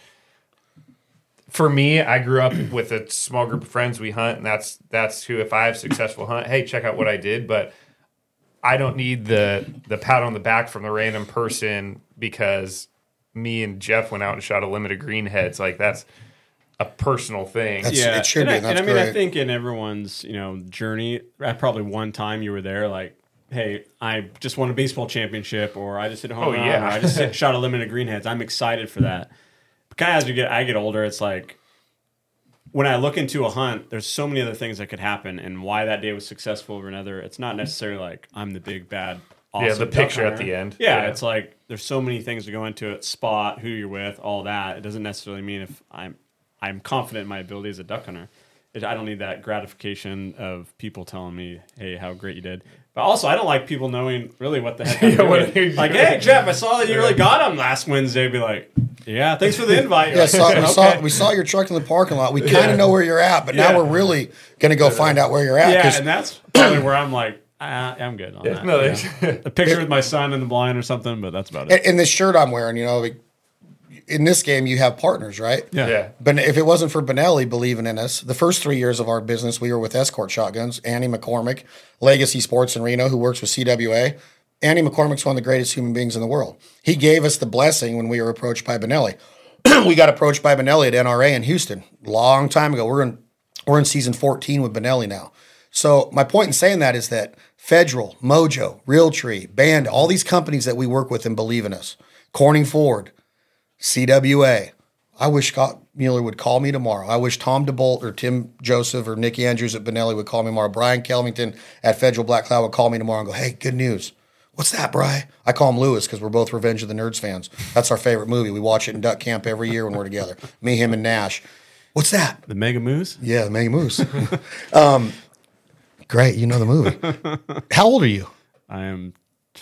For me, I grew up with a small group of friends. We hunt, and that's who, if I have a successful hunt, hey, check out what I did. But I don't need the pat on the back from the random person because me and Jeff went out and shot a limited greenheads. Like, that's a personal thing. It should be. I mean, I think in everyone's journey, at probably one time you were there, like, hey, I just won a baseball championship, or I just hit a home run, or I just shot a limited greenheads. I'm excited for that. Kind of as I get older, it's like when I look into a hunt, there's so many other things that could happen, and why that day was successful over another. It's not necessarily like I'm the big bad awesome the picture at the end. Yeah, it's like there's so many things to go into it. Spot, who you're with, all that. It doesn't necessarily mean if I'm confident in my ability as a duck hunter. I don't need that gratification of people telling me, hey, how great you did. But also, I don't like people knowing really what the heck I'm doing. Like, hey, Jeff, I saw that you really got him last Wednesday. Be like, yeah, thanks for the invite. Yeah, we saw your truck in the parking lot. We kind of know where you're at, but now we're really going to go find out where you're at. Yeah, and that's probably where I'm like, I'm good on that. No, a picture with my son in the blind or something, but that's about it. And this shirt I'm wearing, in this game, you have partners, right? Yeah. But if it wasn't for Benelli believing in us, the first 3 years of our business, we were with Escort Shotguns. Andy McCormick, Legacy Sports in Reno, who works with CWA. Weandy McCormick's one of the greatest human beings in the world. He gave us the blessing when we were approached by Benelli. We got approached by Benelli at NRA in Houston long time ago. We're in season 14 with Benelli now. So my point in saying that is that Federal, Mojo, Realtree, Band, all these companies that we work with and believe in us, Corning Ford, CWA. I wish Scott Mueller would call me tomorrow. I wish Tom DeBolt or Tim Joseph or Nicky Andrews at Benelli would call me tomorrow. Brian Kelvington at Federal Black Cloud would call me tomorrow and go, hey, good news. What's that, Bri? I call him Lewis because we're both Revenge of the Nerds fans. That's our favorite movie. We watch it in duck camp every year when we're together. Me, him, and Nash. What's that? The Mega Moose? Yeah, the Mega Moose. Great, you know the movie. How old are you? I am,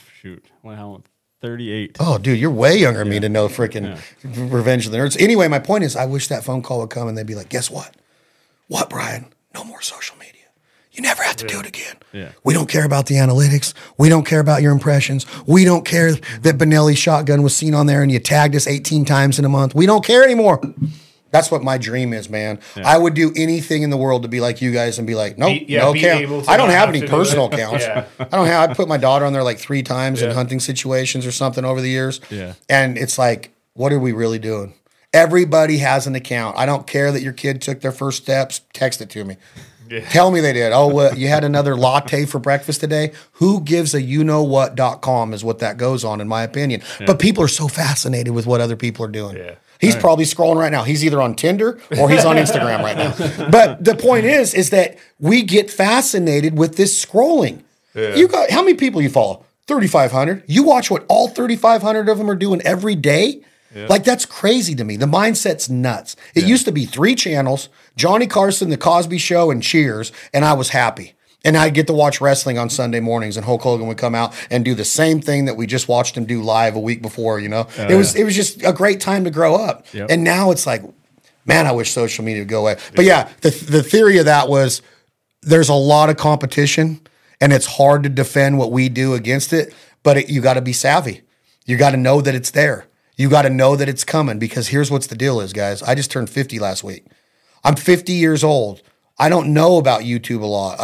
38. Oh, dude, you're way younger than me to know freaking Revenge of the Nerds. Anyway, my point is I wish that phone call would come and they'd be like, guess what? What, Brian? No more social media. You never have to do it again. Yeah. We don't care about the analytics. We don't care about your impressions. We don't care that Benelli's shotgun was seen on there and you tagged us 18 times in a month. We don't care anymore. That's what my dream is, man. Yeah. I would do anything in the world to be like you guys and be like, nope, no account. I don't have any personal accounts. I put my daughter on there like 3 times in hunting situations or something over the years. Yeah. And it's like, what are we really doing? Everybody has an account. I don't care that your kid took their first steps. Text it to me. Yeah. Tell me they did. Oh, you had another latte for breakfast today? Who gives a you-know-what.com is what that goes on, in my opinion. Yeah. But people are so fascinated with what other people are doing. Yeah. He's probably scrolling right now. He's either on Tinder or he's on Instagram right now. But the point is that we get fascinated with this scrolling. Yeah. You got how many people you follow? 3,500. You watch what all 3,500 of them are doing every day? Yeah. Like, that's crazy to me. The mindset's nuts. It used to be 3 channels, Johnny Carson, The Cosby Show, and Cheers, and I was happy. And I'd get to watch wrestling on Sunday mornings, and Hulk Hogan would come out and do the same thing that we just watched him do live a week before, you know? It was just a great time to grow up. Yep. And now it's like, man, I wish social media would go away. But yeah, the theory of that was there's a lot of competition, and it's hard to defend what we do against it, but you got to be savvy. You got to know that it's there. You got to know that it's coming, because here's what's the deal is, guys. I just turned 50 last week. I'm 50 years old. I don't know about YouTube a lot.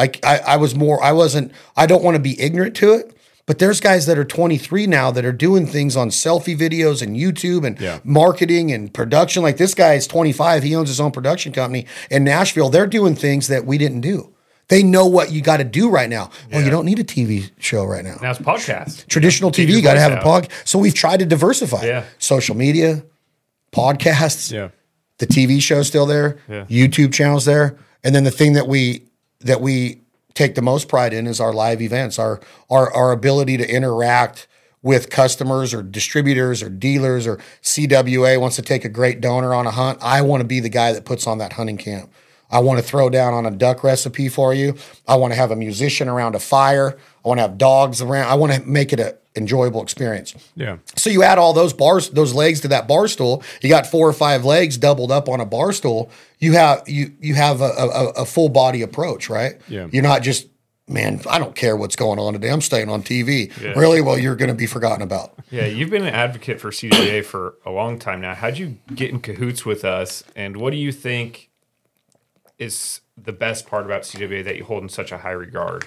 I don't want to be ignorant to it, but there's guys that are 23 now that are doing things on selfie videos and YouTube and marketing and production. Like, this guy is 25. He owns his own production company in Nashville. They're doing things that we didn't do. They know what you got to do right now. Well, you don't need a TV show right now. Now it's podcast. Traditional TV, you got to have a podcast. So we've tried to diversify. Social media, podcasts, the TV show's still there, YouTube channel's there. And then the thing that we take the most pride in is our live events, our ability to interact with customers or distributors or dealers, or CWA wants to take a great donor on a hunt. I want to be the guy that puts on that hunting camp. I want to throw down on a duck recipe for you. I want to have a musician around a fire. I want to have dogs around. I want to make it an enjoyable experience. Yeah. So you add all those legs to that bar stool. You got 4 or 5 legs doubled up on a bar stool. You have a full body approach, right? Yeah. You're not just, man, I don't care what's going on today. I'm staying on TV. Yeah. Really? Well, you're going to be forgotten about. Yeah, you've been an advocate for CWA for a long time now. How'd you get in cahoots with us, and what do you think is the best part about CWA that you hold in such a high regard?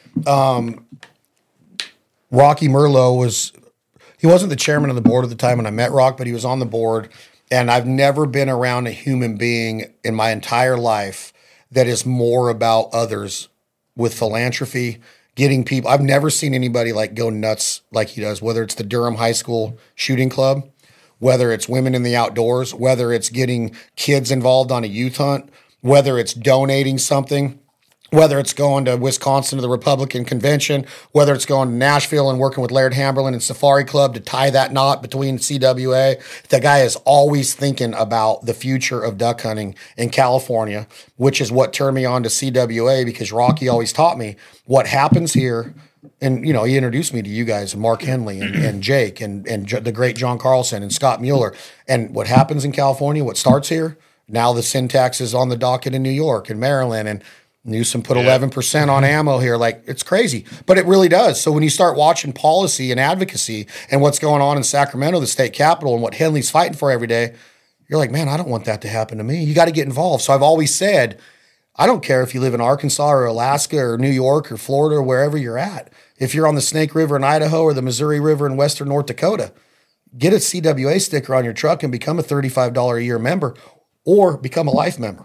Rocky Merlo he wasn't the chairman of the board at the time when I met Rock, but he was on the board. And I've never been around a human being in my entire life that is more about others with philanthropy, getting people. I've never seen anybody like go nuts like he does, whether it's the Durham High School shooting club, whether it's women in the outdoors, whether it's getting kids involved on a youth hunt, whether it's donating something, whether it's going to Wisconsin to the Republican convention, whether it's going to Nashville and working with Laird Hamberlin and Safari Club to tie that knot between CWA. The guy is always thinking about the future of duck hunting in California, which is what turned me on to CWA, because Rocky always taught me what happens here. And, you know, he introduced me to you guys, Mark Henley and Jake and the great John Carlson and Scott Mueller. And what happens in California, what starts here, now the Syntax is on the docket in New York and Maryland, and Newsom put 11% on ammo here. Like, it's crazy, but it really does. So when you start watching policy and advocacy and what's going on in Sacramento, the state capital, and what Henley's fighting for every day, you're like, man, I don't want that to happen to me. You got to get involved. So I've always said, I don't care if you live in Arkansas or Alaska or New York or Florida or wherever you're at. If you're on the Snake River in Idaho or the Missouri River in western North Dakota, get a CWA sticker on your truck and become a $35 a year member, or become a life member,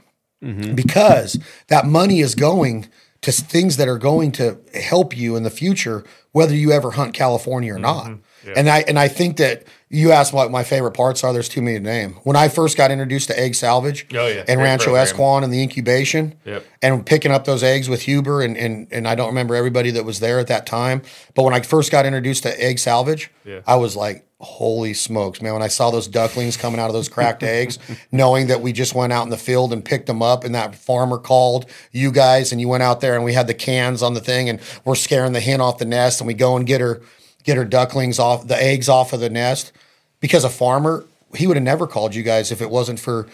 because that money is going to things that are going to help you in the future, whether you ever hunt California or not. Yeah. And I think that you asked what my favorite parts are. There's too many to name. When I first got introduced to egg salvage and Rancho Esquan and the incubation, and picking up those eggs with Huber and I don't remember everybody that was there at that time, but when I first got introduced to egg salvage, I was like, holy smokes, man. When I saw those ducklings coming out of those cracked eggs, knowing that we just went out in the field and picked them up, and that farmer called you guys and you went out there and we had the cans on the thing and we're scaring the hen off the nest, and we go and get her ducklings off, the eggs off of the nest, because a farmer, he would have never called you guys if it wasn't for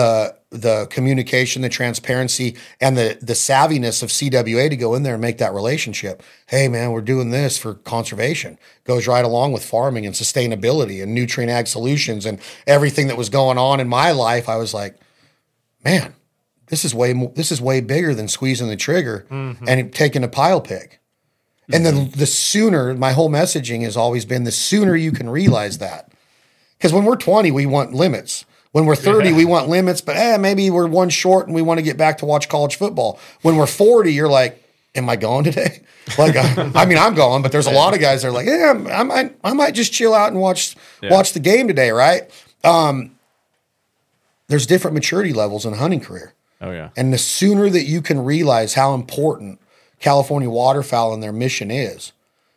the communication, the transparency, and the savviness of CWA to go in there and make that relationship. Hey, man, we're doing this for conservation. Goes right along with farming and sustainability and nutrient ag solutions and everything that was going on in my life. I was like, man, this is way bigger than squeezing the trigger and taking a pile pick. And then the sooner, my whole messaging has always been, the sooner you can realize that. Because when we're 20, we want limits. When we're 30, we want limits, but maybe we're one short and we want to get back to watch college football. When we're 40, you're like, am I going today? Like, I mean, I'm going, but there's a lot of guys that are like, I might just chill out and watch the game today, right? There's different maturity levels in a hunting career. Oh, yeah. And the sooner that you can realize how important California waterfowl and their mission is,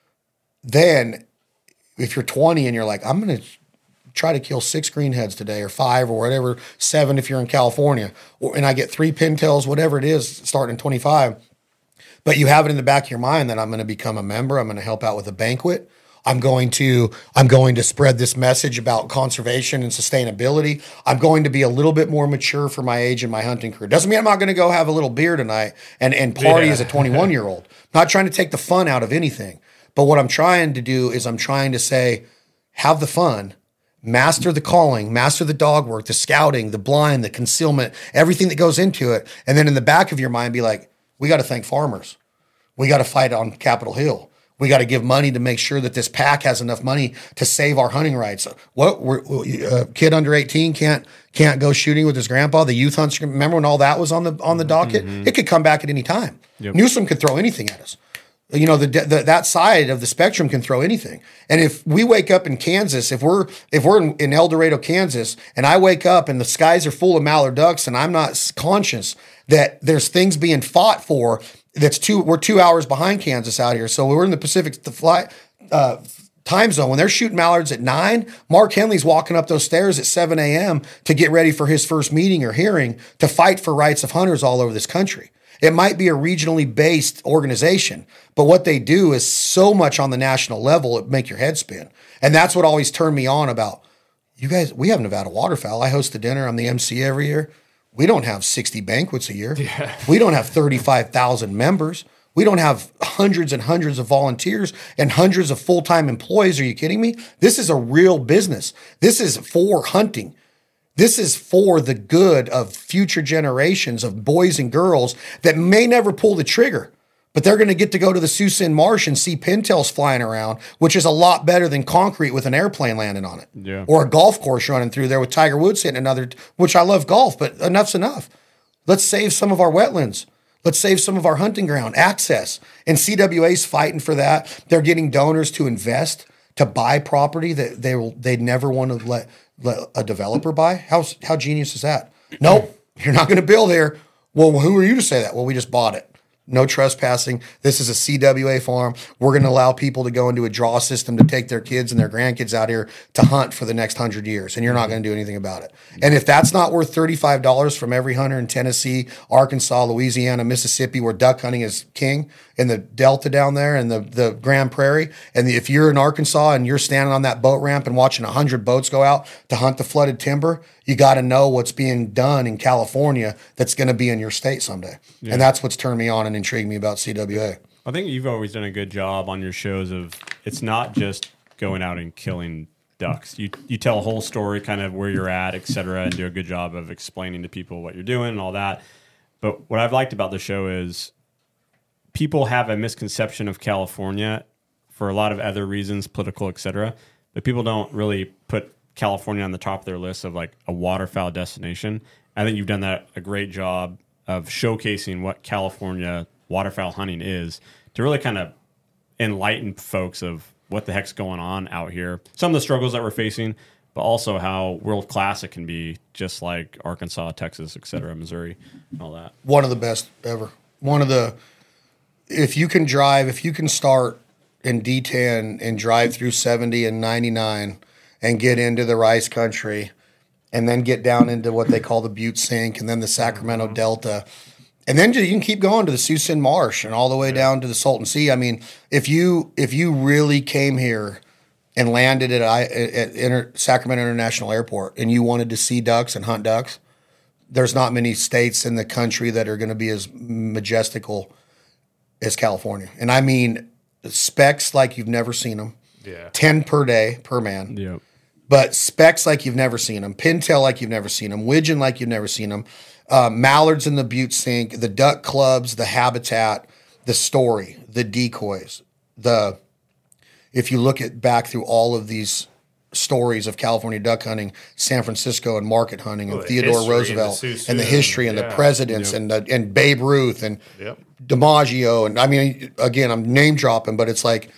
then if you're 20 and you're like, I'm going to try to kill 6 greenheads today, or 5, or whatever, 7 if you're in California, and I get 3 pintails, whatever it is, starting in 25, but you have it in the back of your mind that I'm going to become a member, I'm going to help out with a banquet, I'm going to spread this message about conservation and sustainability. I'm going to be a little bit more mature for my age in my hunting career. Doesn't mean I'm not going to go have a little beer tonight and party as a 21-year-old. Not trying to take the fun out of anything. But what I'm trying to do is I'm trying to say, have the fun, master the calling, master the dog work, the scouting, the blind, the concealment, everything that goes into it. And then in the back of your mind, be like, we got to thank farmers. We got to fight on Capitol Hill. We got to give money to make sure that this pack has enough money to save our hunting rights. A kid under 18 can't go shooting with his grandpa. The youth hunts. Remember when all that was on the docket? Mm-hmm. It could come back at any time. Yep. Newsom could throw anything at us. You know, that side of the spectrum can throw anything. And if we wake up in Kansas, if we're in El Dorado, Kansas, and I wake up and the skies are full of mallard ducks, and I'm not conscious that there's things being fought for. We're 2 hours behind Kansas out here. So we're in the Pacific time zone. When they're shooting mallards at 9, Mark Henley's walking up those stairs at 7 a.m. to get ready for his first meeting or hearing to fight for rights of hunters all over this country. It might be a regionally based organization, but what they do is so much on the national level, it make your head spin. And that's what always turned me on about you guys. We have Nevada Waterfowl. I host the dinner. I'm the MC every year. We don't have 60 banquets a year. Yeah. We don't have 35,000 members. We don't have hundreds and hundreds of volunteers and hundreds of full-time employees. Are you kidding me? This is a real business. This is for hunting. This is for the good of future generations of boys and girls that may never pull the trigger, but they're going to get to go to the Suisun Marsh and see pintails flying around, which is a lot better than concrete with an airplane landing on it. Yeah. Or a golf course running through there with Tiger Woods hitting another, which I love golf, but enough's enough. Let's save some of our wetlands. Let's save some of our hunting ground access. And CWA's fighting for that. They're getting donors to invest, to buy property that they'd never want to let a developer buy. How genius is that? Nope, you're not going to build here. Well, who are you to say that? Well, we just bought it. No trespassing. This is a CWA farm. We're going to allow people to go into a draw system to take their kids and their grandkids out here to hunt for the next 100 years, and you're not going to do anything about it. And if that's not worth $35 from every hunter in Tennessee, Arkansas, Louisiana, Mississippi, where duck hunting is king, in the Delta down there and the Grand Prairie, and if you're in Arkansas and you're standing on that boat ramp and watching 100 boats go out to hunt the flooded timber, you got to know what's being done in California that's going to be in your state someday. Yeah. And that's what's turned me on and intrigued me about CWA. I think you've always done a good job on your shows of it's not just going out and killing ducks. You tell a whole story, kind of where you're at, et cetera, and do a good job of explaining to people what you're doing and all that. But what I've liked about the show is people have a misconception of California for a lot of other reasons, political, et cetera, but people don't really put California on the top of their list of like a waterfowl destination. I think you've done a great job of showcasing what California waterfowl hunting is to really kind of enlighten folks of what the heck's going on out here. Some of the struggles that we're facing, but also how world-class it can be, just like Arkansas, Texas, et cetera, Missouri, and all that. One of the best ever. If you can start in D10 and drive through 70 and 99 and get into the rice country and then get down into what they call the Butte Sink and then the Sacramento Delta, and then you can keep going to the Suisun Marsh and all the way down to the Salton Sea. I mean, if you really came here and landed at Sacramento International Airport and you wanted to see ducks and hunt ducks, there's not many states in the country that are going to be as majestical as California. And I mean specs like you've never seen them. Yeah. 10 per day per man. Yep. But specs like you've never seen them. Pintail like you've never seen them. Widgeon like you've never seen them. Mallards in the Butte Sink, the duck clubs, the habitat, the story, the decoys. If you look back through all of these stories of California duck hunting, San Francisco and market hunting, and Theodore Roosevelt, and the history and the presidents and Babe Ruth and DiMaggio. And I mean, again, I'm name dropping, but it's like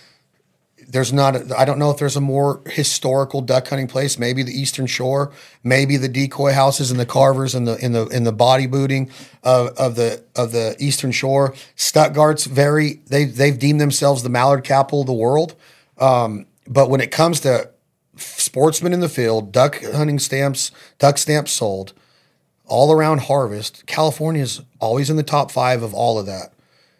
I don't know if there's a more historical duck hunting place. Maybe the Eastern Shore, maybe the decoy houses and the carvers and the body booting of the Eastern Shore. Stuttgart's they've deemed themselves the mallard capital of the world. But when it comes to sportsmen in the field, duck stamps sold, all around harvest, California's always in the top 5 of all of that.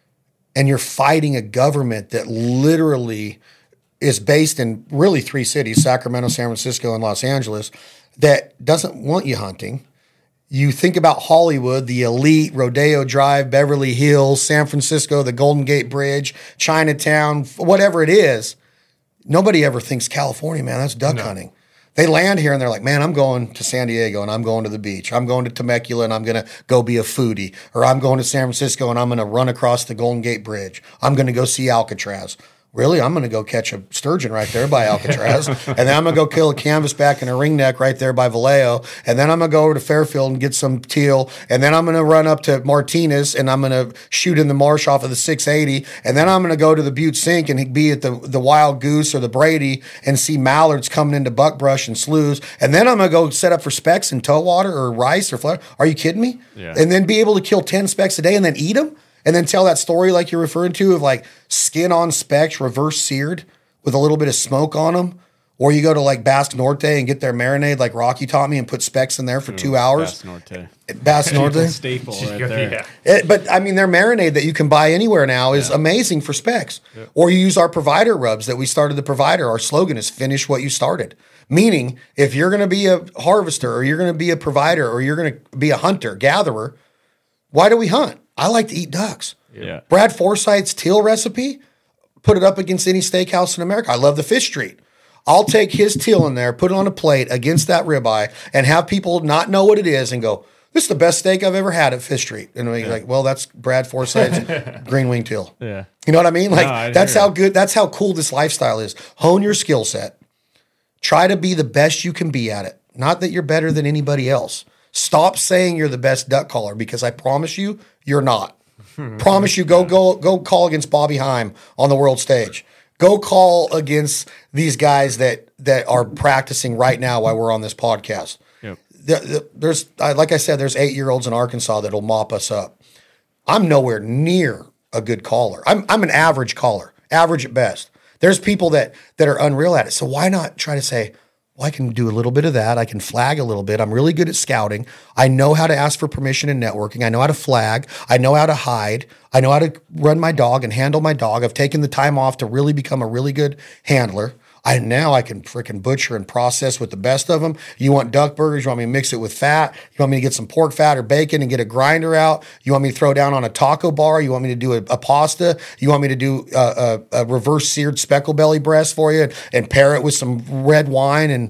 And you're fighting a government that literally is based in really 3 cities, Sacramento, San Francisco, and Los Angeles, that doesn't want you hunting. You think about Hollywood, the elite, Rodeo Drive, Beverly Hills, San Francisco, the Golden Gate Bridge, Chinatown, whatever it is. Nobody ever thinks California, man, that's duck hunting. They land here and they're like, man, I'm going to San Diego and I'm going to the beach. I'm going to Temecula and I'm going to go be a foodie. Or I'm going to San Francisco and I'm going to run across the Golden Gate Bridge. I'm going to go see Alcatraz. Really, I'm going to go catch a sturgeon right there by Alcatraz. And then I'm going to go kill a canvasback and a ringneck right there by Vallejo. And then I'm going to go over to Fairfield and get some teal. And then I'm going to run up to Martinez and I'm going to shoot in the marsh off of the 680. And then I'm going to go to the Butte Sink and be at the Wild Goose or the Brady and see mallards coming into buckbrush and sloughs. And then I'm going to go set up for specks in towwater or rice or flat. Are you kidding me? Yeah. And then be able to kill 10 specks a day and then eat them? And then tell that story like you're referring to of like skin on specks, reverse seared with a little bit of smoke on them. Or you go to like Basque Norte and get their marinade like Rocky taught me and put specks in there for 2 hours. Basque Norte. Staple right there. But I mean, their marinade that you can buy anywhere now is amazing for specks. Yeah. Or you use our provider rubs that we started the provider. Our slogan is finish what you started. Meaning if you're going to be a harvester or you're going to be a provider or you're going to be a hunter, gatherer, why do we hunt? I like to eat ducks. Yeah. Brad Forsyth's teal recipe, put it up against any steakhouse in America. I love the Fish Street. I'll take his teal in there, put it on a plate against that ribeye, and have people not know what it is and go, this is the best steak I've ever had at Fish Street. And we're like, well, that's Brad Forsyth's green wing teal. Yeah. You know what I mean? Like that's how cool this lifestyle is. Hone your skill set. Try to be the best you can be at it. Not that you're better than anybody else. Stop saying you're the best duck caller because I promise you, you're not. Promise you, go call against Bobby Heim on the world stage. Go call against these guys that are practicing right now while we're on this podcast. Yep. There's like I said, there's 8-year-olds in Arkansas that'll mop us up. I'm nowhere near a good caller. I'm an average caller, average at best. There's people that are unreal at it. So why not try to say, well, I can do a little bit of that. I can flag a little bit. I'm really good at scouting. I know how to ask for permission in networking. I know how to flag. I know how to hide. I know how to run my dog and handle my dog. I've taken the time off to really become a really good handler. Now I can freaking butcher and process with the best of them. You want duck burgers? You want me to mix it with fat? You want me to get some pork fat or bacon and get a grinder out? You want me to throw down on a taco bar? You want me to do a pasta? You want me to do a reverse seared speckle belly breast for you and pair it with some red wine? And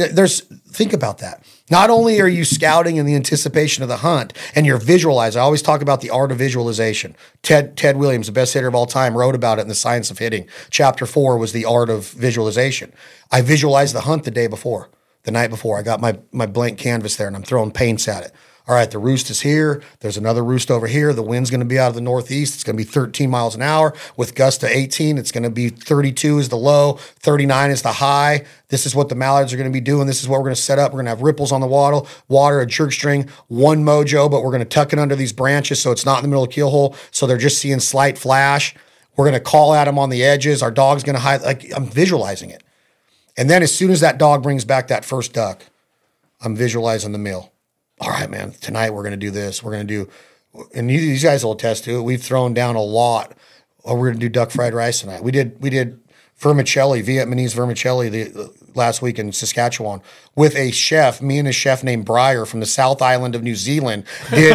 think about that. Not only are you scouting in the anticipation of the hunt and you're visualizing. I always talk about the art of visualization. Ted Williams, the best hitter of all time, wrote about it in The Science of Hitting. Chapter 4 was the art of visualization. I visualized the hunt the night before. I got my blank canvas there and I'm throwing paints at it. All right, the roost is here. There's another roost over here. The wind's going to be out of the northeast. It's going to be 13 miles an hour with gusts to 18. It's going to be 32 is the low, 39 is the high. This is what the mallards are going to be doing. This is what we're going to set up. We're going to have ripples on the water, a jerk string, one mojo, but we're going to tuck it under these branches so it's not in the middle of the keel hole. So they're just seeing slight flash. We're going to call at them on the edges. Our dog's going to hide. Like I'm visualizing it. And then as soon as that dog brings back that first duck, I'm visualizing the meal. All right, man, tonight we're going to do this. We're going to do, and these guys will attest to it. We've thrown down a lot. Oh, we're going to do duck fried rice tonight. We did vermicelli, Vietnamese vermicelli last week in Saskatchewan with a chef. Me and a chef named Breyer from the South Island of New Zealand did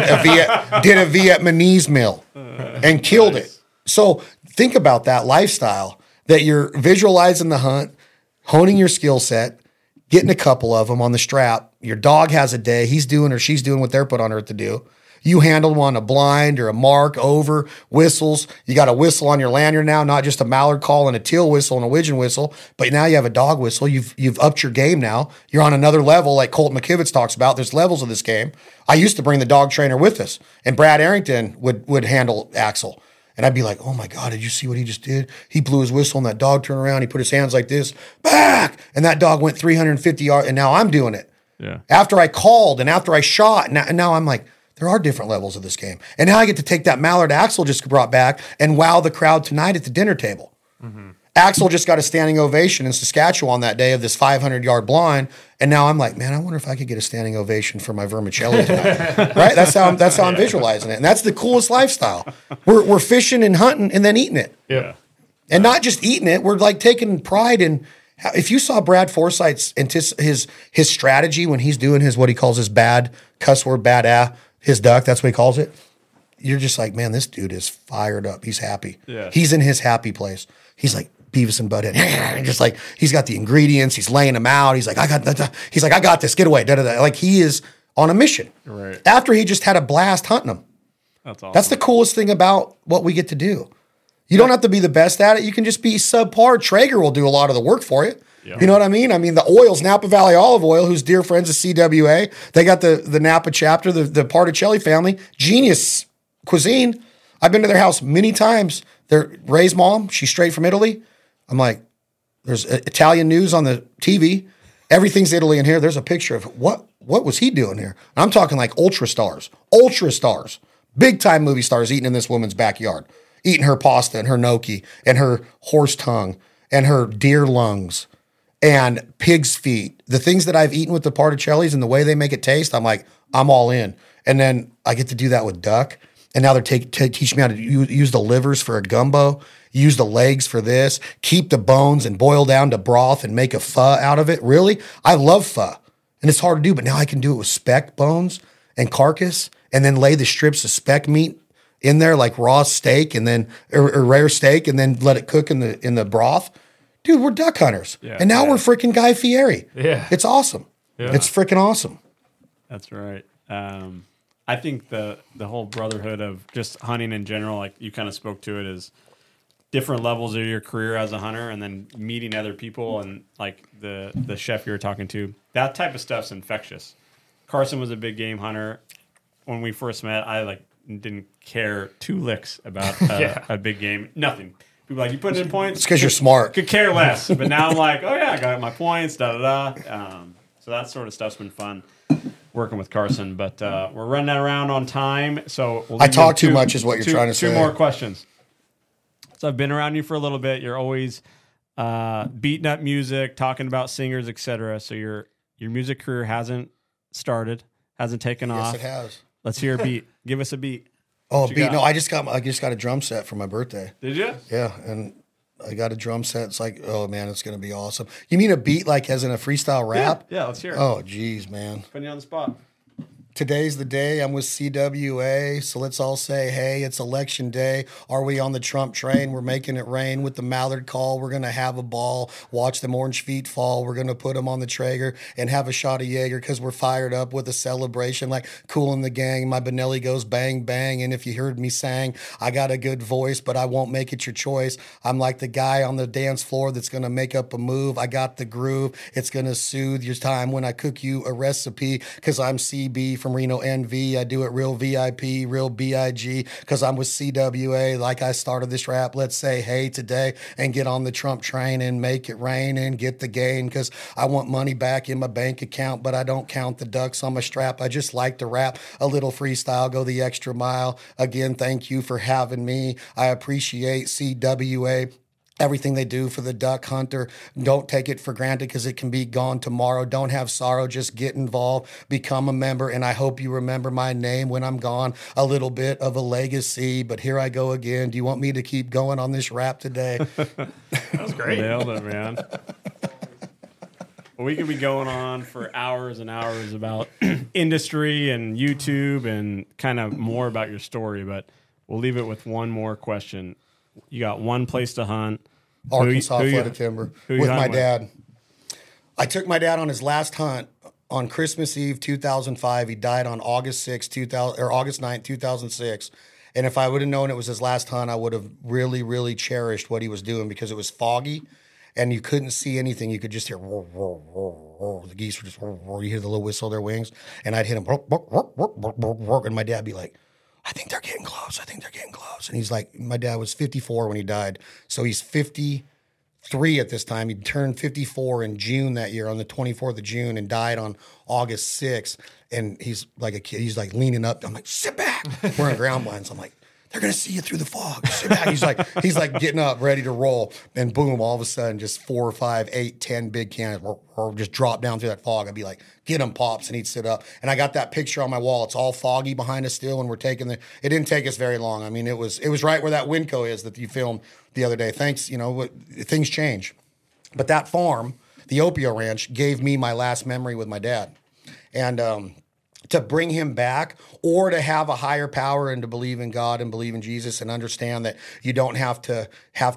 a Vietnamese meal and killed it. So think about that lifestyle that you're visualizing the hunt, honing your skill set, getting a couple of them on the strap. Your dog has a day. He's doing or she's doing what they're put on earth to do. You handle them on a blind or a mark, over, whistles. You got a whistle on your lanyard now, not just a mallard call and a teal whistle and a widgeon whistle, but now you have a dog whistle. You've upped your game now. You're on another level, like Colt McKivitz talks about. There's levels of this game. I used to bring the dog trainer with us, and Brad Arrington would handle Axel. And I'd be like, oh my God, did you see what he just did? He blew his whistle and that dog turned around. He put his hands like this, back. And that dog went 350 yards. And now I'm doing it. Yeah. After I called and after I shot. And now I'm like, there are different levels of this game. And now I get to take that mallard Axel just brought back and wow the crowd tonight at the dinner table. Mm-hmm. Axel just got a standing ovation in Saskatchewan that day of this 500-yard blind. And now I'm like, man, I wonder if I could get a standing ovation for my vermicelli tonight. Right? That's how I'm visualizing it. And that's the coolest lifestyle. We're fishing and hunting and then eating it. Yeah. And not just eating it, we're like taking pride in. If you saw Brad Forsyth's his strategy when he's doing his what he calls his bad cuss word, his duck, that's what he calls it. You're just like, man, this dude is fired up. He's happy. Yeah. He's in his happy place. He's like Beavis and Butthead. Just like he's got the ingredients. He's laying them out. He's like, I got this. Get away. Da, da, da. Like he is on a mission. Right. After he just had a blast hunting them. That's awesome. That's the coolest thing about what we get to do. You don't have to be the best at it. You can just be subpar. Traeger will do a lot of the work for you. Yep. You know what I mean? I mean, the oils, Napa Valley Olive Oil, who's dear friends of CWA, they got the Napa chapter, the Particelli family, genius cuisine. I've been to their house many times. Ray's mom, she's straight from Italy. I'm like, there's Italian news on the TV. Everything's Italy in here. There's a picture of what was he doing here? And I'm talking like ultra stars, big time movie stars eating in this woman's backyard, eating her pasta and her gnocchi and her horse tongue and her deer lungs and pig's feet. The things that I've eaten with the Particellis and the way they make it taste, I'm like, I'm all in. And then I get to do that with duck. And now they're teaching me how to use the livers for a gumbo, use the legs for this, keep the bones and boil down to broth and make a pho out of it. Really? I love pho. And it's hard to do, but now I can do it with speck bones and carcass and then lay the strips of speck meat in there like raw steak and then or rare steak and then let it cook in the broth. Dude, we're duck hunters. Yeah, and now we're freaking Guy Fieri. Yeah. It's awesome. Yeah. It's freaking awesome. That's right. I think the whole brotherhood of just hunting in general, like you kind of spoke to it, is different levels of your career as a hunter and then meeting other people and like the chef you were talking to. That type of stuff's infectious. Carson was a big game hunter. When we first met, I didn't care 2 licks about a big game. Nothing. People are like, you put in points? It's because you're smart. Could care less. But now I'm like, oh yeah, I got my points, da-da-da. So that sort of stuff's been fun working with Carson. But we're running around on time. So I talk too much is what you're trying to say. 2 more questions. So I've been around you for a little bit. You're always beating up music, talking about singers, etc. So your music career hasn't started, hasn't taken off. Yes, it has. Let's hear a beat. Give us a beat. Oh, beat! No, I just got a drum set for my birthday. Did you? Yeah, and I got a drum set. It's like, oh man, it's gonna be awesome. You mean a beat like as in a freestyle rap? Yeah, let's hear it. Oh, geez, man. Putting you on the spot. Today's the day. I'm with CWA, so let's all say, hey, it's election day. Are we on the Trump train? We're making it rain with the mallard call. We're going to have a ball, watch them orange feet fall. We're going to put them on the Traeger and have a shot of Jaeger because we're fired up with a celebration like Kool and the Gang. My Benelli goes bang, bang, and if you heard me sang, I got a good voice, but I won't make it your choice. I'm like the guy on the dance floor that's going to make up a move. I got the groove. It's going to soothe your time when I cook you a recipe because I'm CB from Reno NV. I do it real VIP, real BIG, because I'm with CWA. Like I started this rap, let's say hey today and get on the Trump train and make it rain and get the gain because I want money back in my bank account, but I don't count the ducks on my strap. I just like to rap a little freestyle, go the extra mile. Again, thank you for having me. I appreciate CWA. Everything they do for the duck hunter, don't take it for granted because it can be gone tomorrow. Don't have sorrow, just get involved, become a member, and I hope you remember my name when I'm gone. A little bit of a legacy, but here I go again. Do you want me to keep going on this rap today? That was great. Nailed it, man. Well, we could be going on for hours and hours about industry and YouTube and kind of more about your story, but we'll leave it with one more question. You got one place to hunt. Arkansas Flooded Timber with my dad. I took my dad on his last hunt on Christmas Eve 2005. He died on August 9th, 2006. And if I would have known it was his last hunt, I would have really, really cherished what he was doing, because it was foggy and you couldn't see anything. You could just hear roar, roar, roar, roar. The geese were just roar, roar. You hear the little whistle of their wings, and I'd hit him, roar, roar, roar, roar, roar, roar. And my dad'd be like, I think they're getting close. I think they're getting close. And he's like, my dad was 54 when he died. So he's 53 at this time. He turned 54 in June that year, on the 24th of June, and died on August 6th. And he's like a kid. He's like leaning up. I'm like, sit back. We're in ground blinds. I'm like, they're going to see you through the fog. Sit back. He's like getting up, ready to roll. And boom, all of a sudden, just 4 or 5, 8, 10 big cannons just drop down through that fog. I'd be like, get him, Pops. And he'd sit up. And I got that picture on my wall. It's all foggy behind us still. And we're taking it didn't take us very long. I mean, it was right where that Winco is that you filmed the other day. Thanks. Things change. But that farm, the Opio Ranch, gave me my last memory with my dad. And, to bring him back, or to have a higher power and to believe in God and believe in Jesus and understand that you don't have to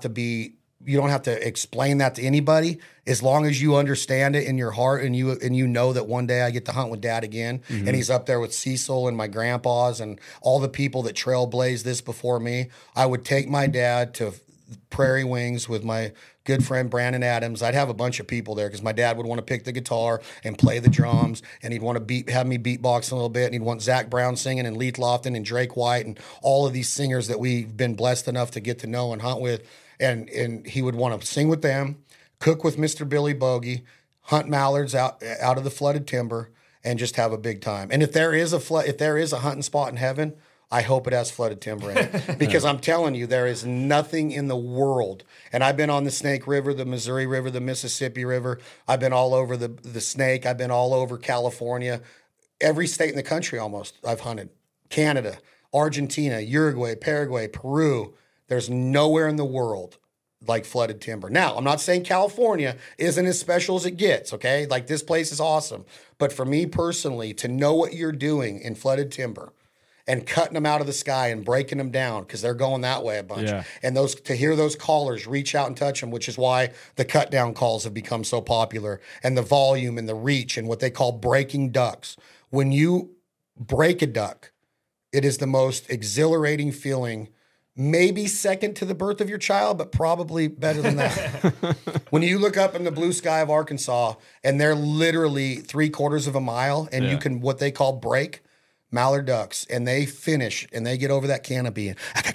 explain that to anybody, as long as you understand it in your heart and you know that one day I get to hunt with Dad again, and he's up there with Cecil and my grandpas and all the people that trailblazed this before me. I would take my dad to Prairie Wings with my good friend Brandon Adams. I'd have a bunch of people there, because my dad would want to pick the guitar and play the drums, and he'd want to have me beatbox a little bit, and he'd want Zach Brown singing, and Leith Lofton and Drake White and all of these singers that we've been blessed enough to get to know and hunt with, and he would want to sing with them, cook with Mr. Billy Bogey, hunt mallards out of the flooded timber, and just have a big time. And if there is a hunting spot in heaven, I hope it has flooded timber in it, because I'm telling you, there is nothing in the world. And I've been on the Snake River, the Missouri River, the Mississippi River. I've been all over the Snake. I've been all over California. Every state in the country almost I've hunted. Canada, Argentina, Uruguay, Paraguay, Peru. There's nowhere in the world like flooded timber. Now, I'm not saying California isn't as special as it gets, okay? Like, this place is awesome. But for me personally, to know what you're doing in flooded timber, and cutting them out of the sky and breaking them down, because they're going that way a bunch. Yeah. And to hear those callers reach out and touch them, which is why the cut down calls have become so popular, and the volume and the reach and what they call breaking ducks. When you break a duck, it is the most exhilarating feeling, maybe second to the birth of your child, but probably better than that. When you look up in the blue sky of Arkansas and they're literally 3/4 of a mile, and you can, what they call break, mallard ducks, and they finish and they get over that canopy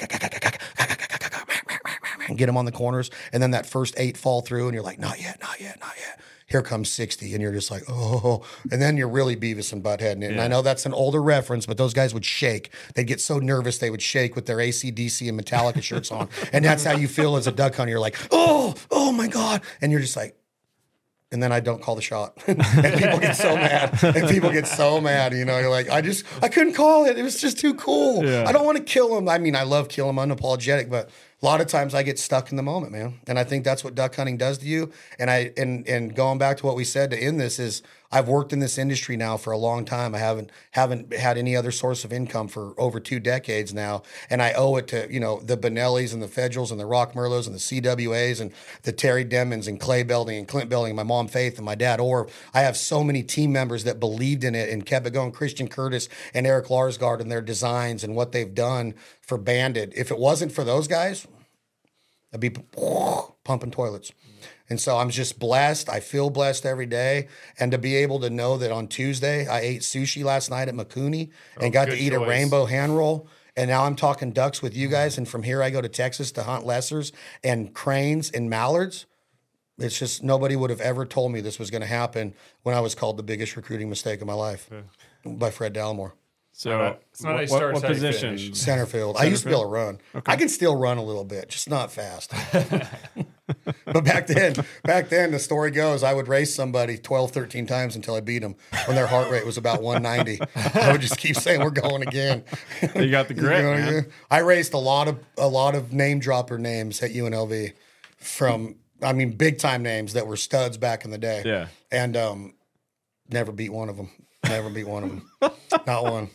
and get them on the corners, and then that first 8 fall through, and you're like, not yet, not yet, not yet. Here comes 60, and you're just like, oh, and then you're really Beavis and Butthead. And I know that's an older reference, but those guys would shake. They'd get so nervous they would shake with their AC/DC and Metallica shirts on, and that's how you feel as a duck hunter. You're like, oh my God, and you're just like, and then I don't call the shot. And people get so mad. You're like, I couldn't call it. It was just too cool. Yeah. I don't want to kill him. I mean, I love killing him, unapologetic, but a lot of times I get stuck in the moment, man. And I think that's what duck hunting does to you. And going back to what we said to end this is, I've worked in this industry now for a long time. I haven't had any other source of income for over 2 decades now. And I owe it to, the Benellis and the Federals and the Rock Merlots and the CWAs and the Terry Demons and Clay Belding and Clint Belding, my mom Faith and my dad Orv. I have so many team members that believed in it and kept it going. Christian Curtis and Eric Larsgaard and their designs and what they've done for Banded. If it wasn't for those guys, I'd be pumping toilets. And so I'm just blessed. I feel blessed every day. And to be able to know that on Tuesday, I ate sushi last night at Makuni and got to eat a rainbow hand roll. And now I'm talking ducks with you guys. And from here, I go to Texas to hunt lessers and cranes and mallards. It's just, nobody would have ever told me this was going to happen when I was called the biggest recruiting mistake of my life by Fred Dallimore. So it's not what position? Center field. I used to be able to run. Okay. I can still run a little bit, just not fast. But back then, the story goes, I would race somebody 12, 13 times until I beat them when their heart rate was about 190. I would just keep saying, we're going again. You got the grit, man. I raced a lot of name dropper names at UNLV from, big time names that were studs back in the day. Yeah. And never beat one of them. Not one.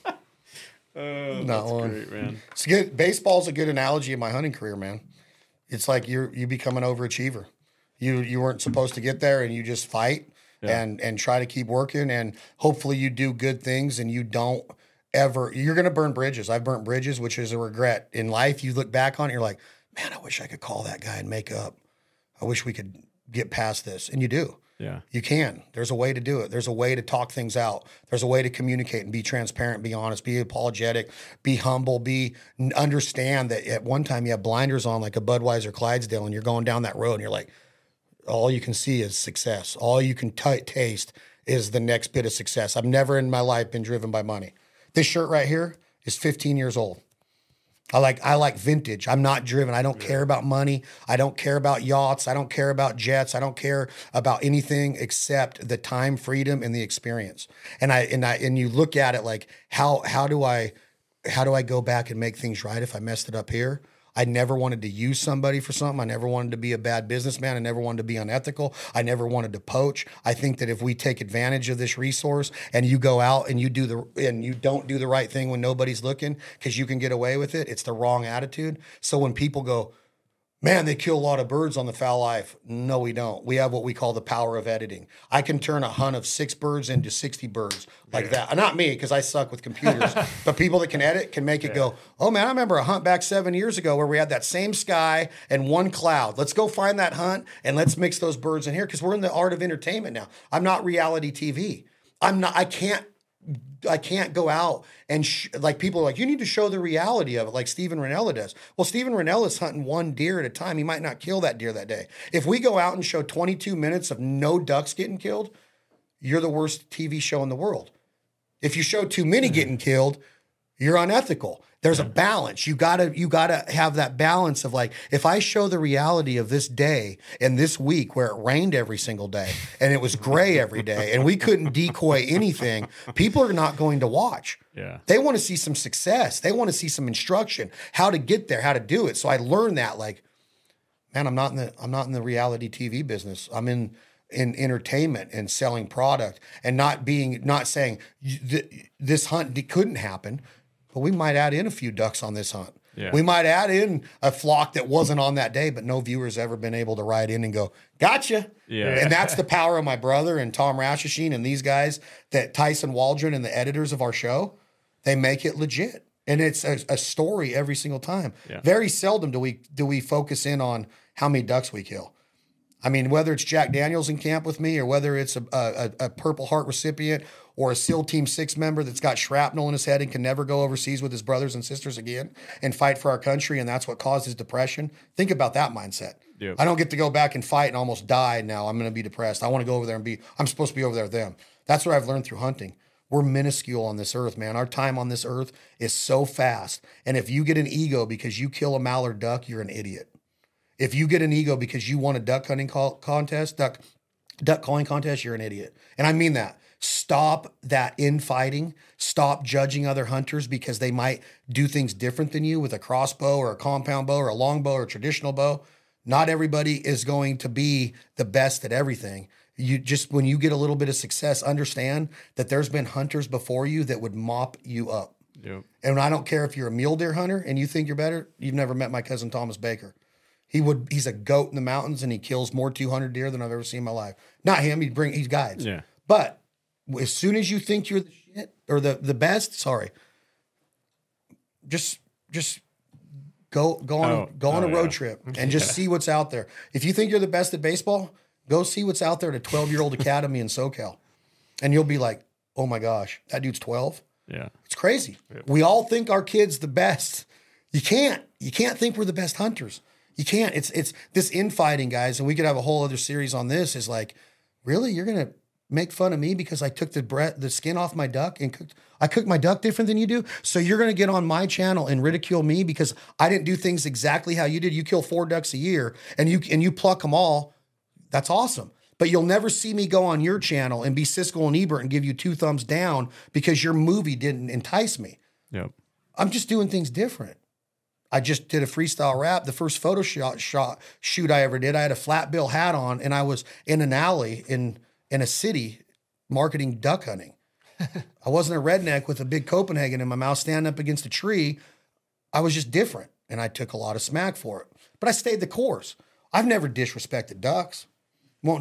Not one. Great, man. It's good. Baseball's a good analogy of my hunting career, man. It's like you become an overachiever. You weren't supposed to get there, and you just fight, and try to keep working. And hopefully you do good things and you don't ever, you're going to burn bridges. I've burnt bridges, which is a regret in life. You look back on it, you're like, man, I wish I could call that guy and make up. I wish we could get past this. And you do. Yeah. You can. There's a way to do it. There's a way to talk things out. There's a way to communicate and be transparent, be honest, be apologetic, be humble, understand that at one time you have blinders on like a Budweiser Clydesdale and you're going down that road and you're like, all you can see is success. All you can taste is the next bit of success. I've never in my life been driven by money. This shirt right here is 15 years old. I like vintage. I'm not driven. I don't care about money. I don't care about yachts. I don't care about jets. I don't care about anything except the time, freedom, and the experience. And you look at it like how do I go back and make things right if I messed it up here? I never wanted to use somebody for something. I never wanted to be a bad businessman. I never wanted to be unethical. I never wanted to poach. I think that if we take advantage of this resource and you go out and you don't do the right thing when nobody's looking because you can get away with it, it's the wrong attitude. So when people go, man, they kill a lot of birds on the Foul Life. No, we don't. We have what we call the power of editing. I can turn a hunt of 6 birds into 60 birds like that. Not me, because I suck with computers. But people that can edit can make it go, oh, man, I remember a hunt back 7 years ago where we had that same sky and one cloud. Let's go find that hunt and let's mix those birds in here because we're in the art of entertainment now. I'm not reality TV. I can't go out and like people are like, you need to show the reality of it like Steven Rinella does. Well, Steven Rinella is hunting 1 deer at a time. He might not kill that deer that day. If we go out and show 22 minutes of no ducks getting killed, you're the worst TV show in the world. If you show too many getting killed, you're unethical. There's a balance. You gotta have that balance of like, if I show the reality of this day and this week where it rained every single day and it was gray every day and we couldn't decoy anything, people are not going to watch. Yeah. They want to see some success. They want to see some instruction, how to get there, how to do it. So I learned that like, man, I'm not in the reality TV business. I'm in entertainment and selling product and not saying this hunt couldn't happen. But we might add in a few ducks on this hunt. Yeah. We might add in a flock that wasn't on that day, but no viewer's ever been able to ride in and go, gotcha. Yeah. And that's the power of my brother and Tom Rashashin and these guys, that Tyson Waldron and the editors of our show, they make it legit. And it's a story every single time. Yeah. Very seldom do we focus in on how many ducks we kill. I mean, whether it's Jack Daniels in camp with me or whether it's a Purple Heart recipient or a SEAL Team 6 member that's got shrapnel in his head and can never go overseas with his brothers and sisters again and fight for our country, and that's what caused his depression. Think about that mindset. Yep. I don't get to go back and fight and almost die now. I'm going to be depressed. I want to go over there I'm supposed to be over there with them. That's what I've learned through hunting. We're minuscule on this earth, man. Our time on this earth is so fast. And if you get an ego because you kill a mallard duck, you're an idiot. If you get an ego because you won a duck hunting contest, duck calling contest, you're an idiot. And I mean that. Stop that infighting. Stop judging other hunters because they might do things different than you with a crossbow or a compound bow or a longbow or a traditional bow. Not everybody is going to be the best at everything. You just, when you get a little bit of success, understand that there's been hunters before you that would mop you up. Yep. And I don't care if you're a mule deer hunter and you think you're better. You've never met my cousin Thomas Baker. He's a goat in the mountains and he kills more 200 deer than I've ever seen in my life. Not him, he's guides. Yeah. But as soon as you think you're the shit or the best, just go on a road trip and just see what's out there. If you think you're the best at baseball, go see what's out there at a 12-year-old academy in SoCal. And you'll be like, oh my gosh, that dude's 12. Yeah. It's crazy. Yeah. We all think our kid's the best. You can't think we're the best hunters. You can't. It's this infighting, guys, and we could have a whole other series on this. Is like, really, you're gonna make fun of me because I took the skin off my duck and I cooked my duck different than you do? So you're gonna get on my channel and ridicule me because I didn't do things exactly how you did. You kill 4 ducks a year and you pluck them all. That's awesome. But you'll never see me go on your channel and be Siskel and Ebert and give you 2 thumbs down because your movie didn't entice me. Yep. I'm just doing things different. I just did a freestyle rap. The first photo shoot I ever did, I had a flat bill hat on and I was in an alley in a city marketing duck hunting. I wasn't a redneck with a big Copenhagen in my mouth standing up against a tree. I was just different and I took a lot of smack for it. But I stayed the course. I've never disrespected ducks. Won't do it.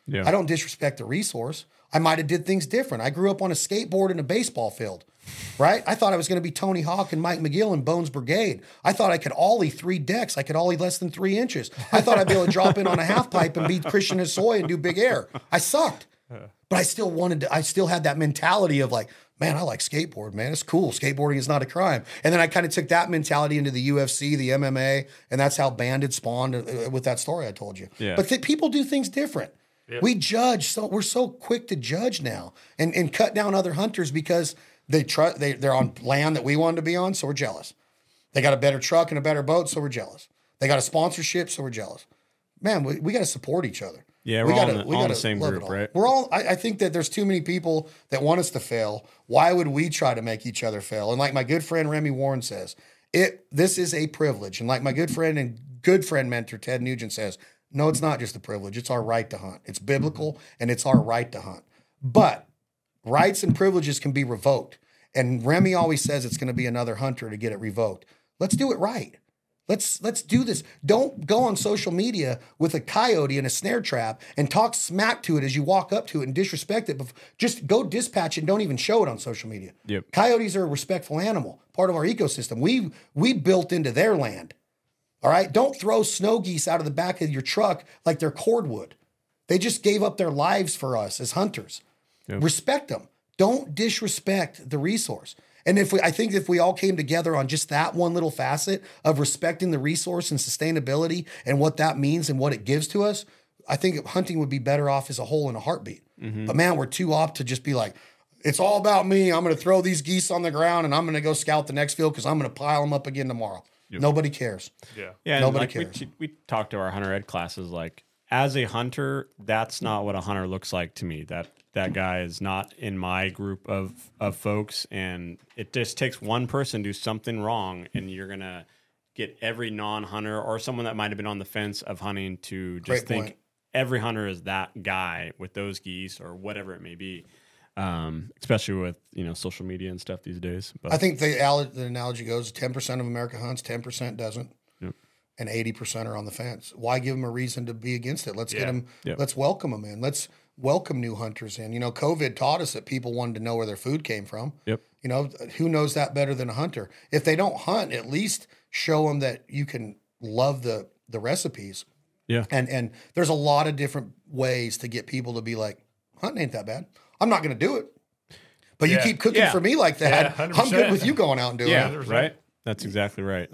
I don't disrespect the resource. I might have did things different. I grew up on a skateboard in a baseball field, right? I thought I was going to be Tony Hawk and Mike McGill in Bones Brigade. I thought I could ollie 3 decks. I could ollie less than 3 inches. I thought I'd be able to drop in on a half pipe and beat Christian Hosoi and do big air. I sucked. But I still had that mentality of like, man, I like skateboard, man. It's cool. Skateboarding is not a crime. And then I kind of took that mentality into the UFC, the MMA, and that's how Banded spawned with that story I told you. Yeah. But people do things different. Yep. We judge, so we're so quick to judge now and cut down other hunters because they're on land that we wanted to be on, so we're jealous. They got a better truck and a better boat, so we're jealous. They got a sponsorship, so we're jealous. Man, we got to support each other. Yeah, we're all in the same group, right? We're all. I think that there's too many people that want us to fail. Why would we try to make each other fail? And like my good friend Remy Warren says, this is a privilege. And like my good friend and good friend mentor Ted Nugent says, no, it's not just a privilege. It's our right to hunt. It's biblical and it's our right to hunt. But rights and privileges can be revoked. And Remy always says it's going to be another hunter to get it revoked. Let's do it right. Let's do this. Don't go on social media with a coyote and a snare trap and talk smack to it as you walk up to it and disrespect it. Just go dispatch it and don't even show it on social media. Yep. Coyotes are a respectful animal, part of our ecosystem. We built into their land. All right? Don't throw snow geese out of the back of your truck like they're cordwood. They just gave up their lives for us as hunters. Yep. Respect them. Don't disrespect the resource. And I think if we all came together on just that one little facet of respecting the resource and sustainability and what that means and what it gives to us, I think hunting would be better off as a whole in a heartbeat. Mm-hmm. But man, we're too apt to just be like, it's all about me. I'm going to throw these geese on the ground and I'm going to go scout the next field because I'm going to pile them up again tomorrow. Yep. Nobody cares. Yeah. Nobody cares. We talked to our hunter ed classes like, as a hunter, that's not what a hunter looks like to me. That guy is not in my group of folks, and it just takes one person to do something wrong, and you're gonna get every non-hunter or someone that might have been on the fence of hunting to just think every hunter is that guy with those geese or whatever it may be. Especially with social media and stuff these days. But I think the analogy goes: 10% of America hunts, 10% doesn't. Yep. And 80% are on the fence. Why give them a reason to be against it? Let's get them. Yep. Let's welcome them in. Let's welcome new hunters in. COVID taught us that people wanted to know where their food came from. Yep. Who knows that better than a hunter? If they don't hunt, at least show them that you can love the recipes. Yeah. And there's a lot of different ways to get people to be like, hunting ain't that bad. I'm not going to do it. But you keep cooking for me like that. I'm good with you going out and doing it. Yeah, right. That's exactly right.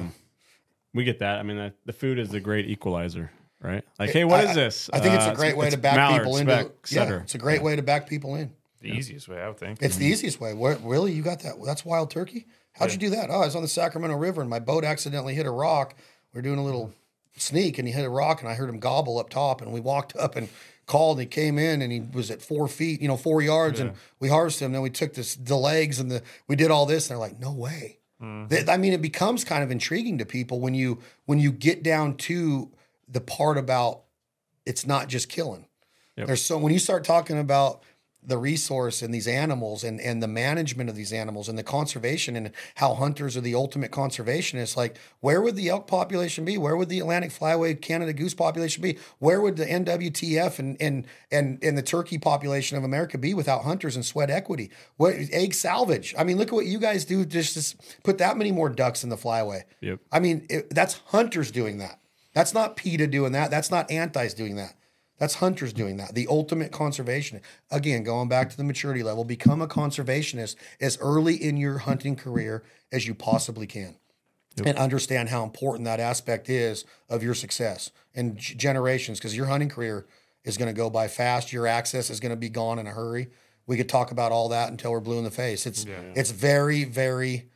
We get that. I mean, the food is the great equalizer, right? Like, hey, what is this? I think it's a great way to back people into. It's a great way to back people in. The easiest way, I would think. It's the easiest way. Really? You got that? That's wild turkey? How'd you do that? Oh, I was on the Sacramento River and my boat accidentally hit a rock. We were doing a little sneak and he hit a rock and I heard him gobble up top and we walked up and called. He came in and he was at 4 feet, 4 yards, and we harvested him. Then we took the legs and we did all this and they're like, no way. Mm-hmm. I mean, it becomes kind of intriguing to people when you get down to the part about it's not just killing. Yep. When you start talking about the resource and these animals and the management of these animals and the conservation and how hunters are the ultimate conservationists, like where would the elk population be? Where would the Atlantic flyway Canada goose population be? Where would the NWTF and the turkey population of America be without hunters and sweat equity? What egg salvage? I mean, look at what you guys do just to put that many more ducks in the flyway. Yep. I mean, that's hunters doing that. That's not PETA doing that. That's not Antis doing that. That's hunters doing that. The ultimate conservationist. Again, going back to the maturity level, become a conservationist as early in your hunting career as you possibly can. Yep. And understand how important that aspect is of your success and generations, because your hunting career is going to go by fast. Your access is going to be gone in a hurry. We could talk about all that until we're blue in the face. It's very, very,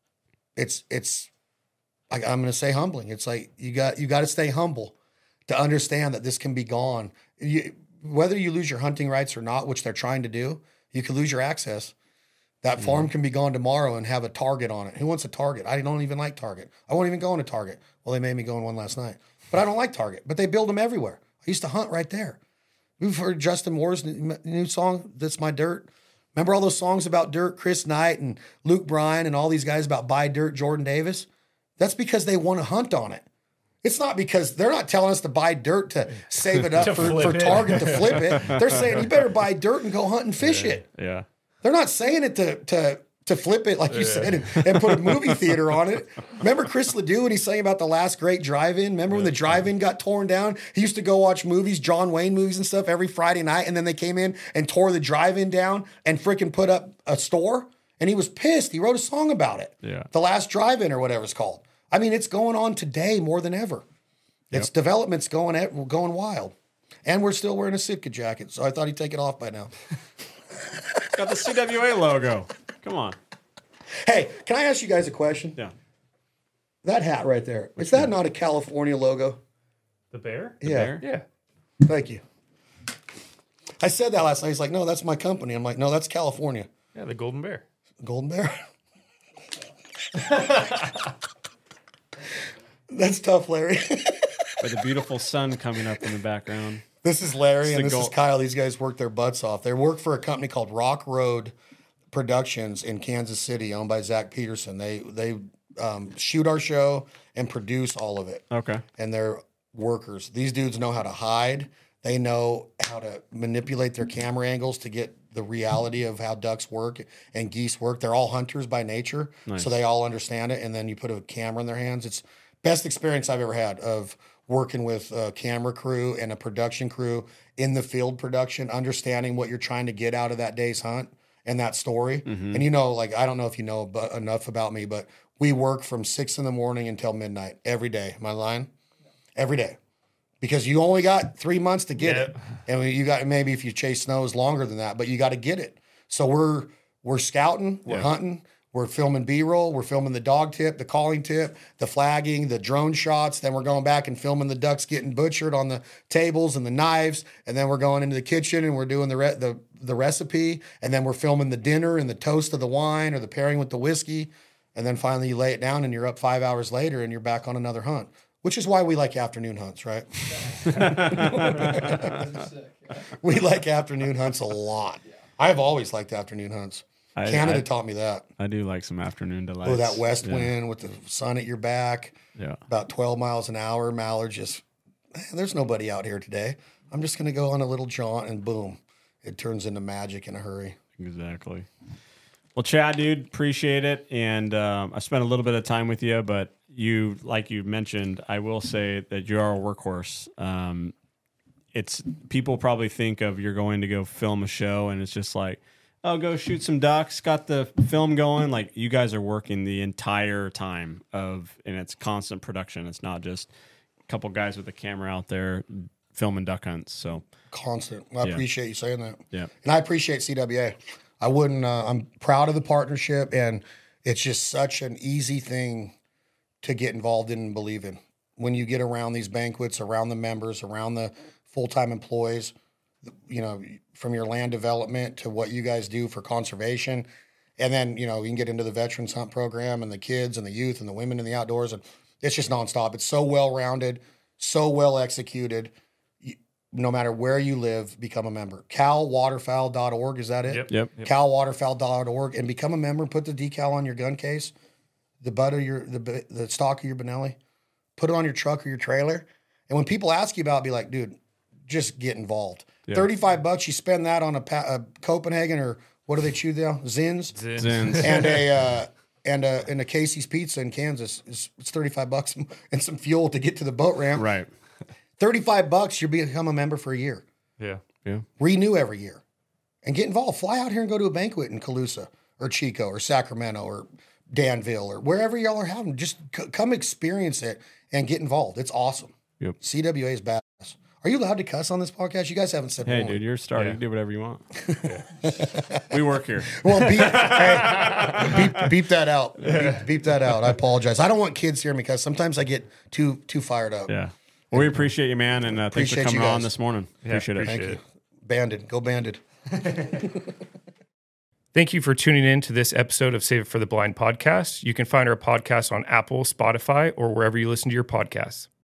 I'm going to say humbling. It's like you got to stay humble to understand that this can be gone. Whether you lose your hunting rights or not, which they're trying to do, you could lose your access. That farm can be gone tomorrow and have a Target on it. Who wants a Target? I don't even like Target. I won't even go in a Target. Well, they made me go in one last night. But I don't like Target. But they build them everywhere. I used to hunt right there. You've heard Justin Moore's new song, That's My Dirt? Remember all those songs about dirt, Chris Knight and Luke Bryan and all these guys about buy dirt, Jordan Davis? That's because they want to hunt on it. It's not because they're not telling us to buy dirt to save it up for Target to flip it. They're saying you better buy dirt and go hunt and fish it. Yeah. They're not saying it to flip it, like you said, and put a movie theater on it. Remember Chris Ledoux when he's saying about the last great drive-in? Remember when the drive-in got torn down? He used to go watch movies, John Wayne movies and stuff every Friday night, and then they came in and tore the drive-in down and freaking put up a store, and he was pissed. He wrote a song about it. Yeah. The Last Drive-In or whatever it's called. I mean, it's going on today more than ever. Its development's going wild. And we're still wearing a Sitka jacket, so I thought he'd take it off by now. It's got the CWA logo. Come on. Hey, can I ask you guys a question? Yeah. That hat right there, is that not a California logo? The bear? Yeah. Bear? Yeah. Thank you. I said that last night. He's like, no, that's my company. I'm like, no, that's California. Yeah, the golden bear. Golden Bear? That's tough, Larry. With a beautiful sun coming up in the background. This is Larry and this is Kyle. These guys work their butts off. They work for a company called Rock Road Productions in Kansas City, owned by Zach Peterson. They shoot our show and produce all of it. Okay. And they're workers. These dudes know how to hide. They know how to manipulate their camera angles to get the reality of how ducks work and geese work. They're all hunters by nature, so they all understand it. And then you put a camera in their hands. It's best experience I've ever had of working with a camera crew and a production crew in the field production, understanding what you're trying to get out of that day's hunt and that story. Mm-hmm. And I don't know if you know enough about me, but we work from 6 a.m. until midnight every day. Am I lying? Every day. Because you only got 3 months to get it. And you got, maybe if you chase snows longer than that, but you got to get it. So we're scouting, we're hunting, we're filming B-roll, we're filming the dog tip, the calling tip, the flagging, the drone shots. Then we're going back and filming the ducks getting butchered on the tables and the knives. And then we're going into the kitchen and we're doing the recipe. And then we're filming the dinner and the toast of the wine or the pairing with the whiskey. And then finally you lay it down and you're up 5 hours later and you're back on another hunt. Which is why we like afternoon hunts, right? We like afternoon hunts a lot. I've always liked afternoon hunts. Canada taught me that. I do like some afternoon delights. Oh, that west wind with the sun at your back. Yeah. About 12 miles an hour. Mallard just, there's nobody out here today. I'm just going to go on a little jaunt and boom, it turns into magic in a hurry. Exactly. Well, Chad, dude, appreciate it. And I spent a little bit of time with you, but like you mentioned, I will say that you are a workhorse. It's people probably think of you're going to go film a show and it's just like, oh, go shoot some ducks, got the film going. Like you guys are working the entire time and it's constant production. It's not just a couple guys with a camera out there filming duck hunts. So constant. Well, I appreciate you saying that. Yeah. And I appreciate CWA. I'm proud of the partnership, and it's just such an easy thing to get involved in and believe in. When you get around these banquets, around the members, around the full-time employees, from your land development to what you guys do for conservation. And then, you can get into the veterans hunt program and the kids and the youth and the women in the outdoors. And it's just nonstop. It's so well-rounded, so well executed. No matter where you live, become a member. CalWaterfowl.org, is that it? Yep. CalWaterfowl.org, and become a member. Put the decal on your gun case, the butt of the stock of your Benelli. Put it on your truck or your trailer. And when people ask you about it, be like, dude, just get involved. Yeah. $35, you spend that on a Copenhagen or what do they chew there? Zins. And a Casey's Pizza in Kansas. It's $35 and some fuel to get to the boat ramp. Right. $35, you'll become a member for a year. Yeah. Renew every year. And get involved. Fly out here and go to a banquet in Colusa or Chico or Sacramento or Danville or wherever y'all are having. Just come experience it and get involved. It's awesome. Yep. CWA is badass. Are you allowed to cuss on this podcast? You guys haven't said Hey, one. dude, you're a star. You can do whatever you want. We work here. Well, beep that out. Beep that out. I apologize. I don't want kids hearing me because sometimes I get too fired up. Yeah. Well, we appreciate you, man, and thanks for coming on this morning. Appreciate it. Thank you. Banded. Go Banded. Thank you for tuning in to this episode of Save It for the Blind podcast. You can find our podcast on Apple, Spotify, or wherever you listen to your podcasts.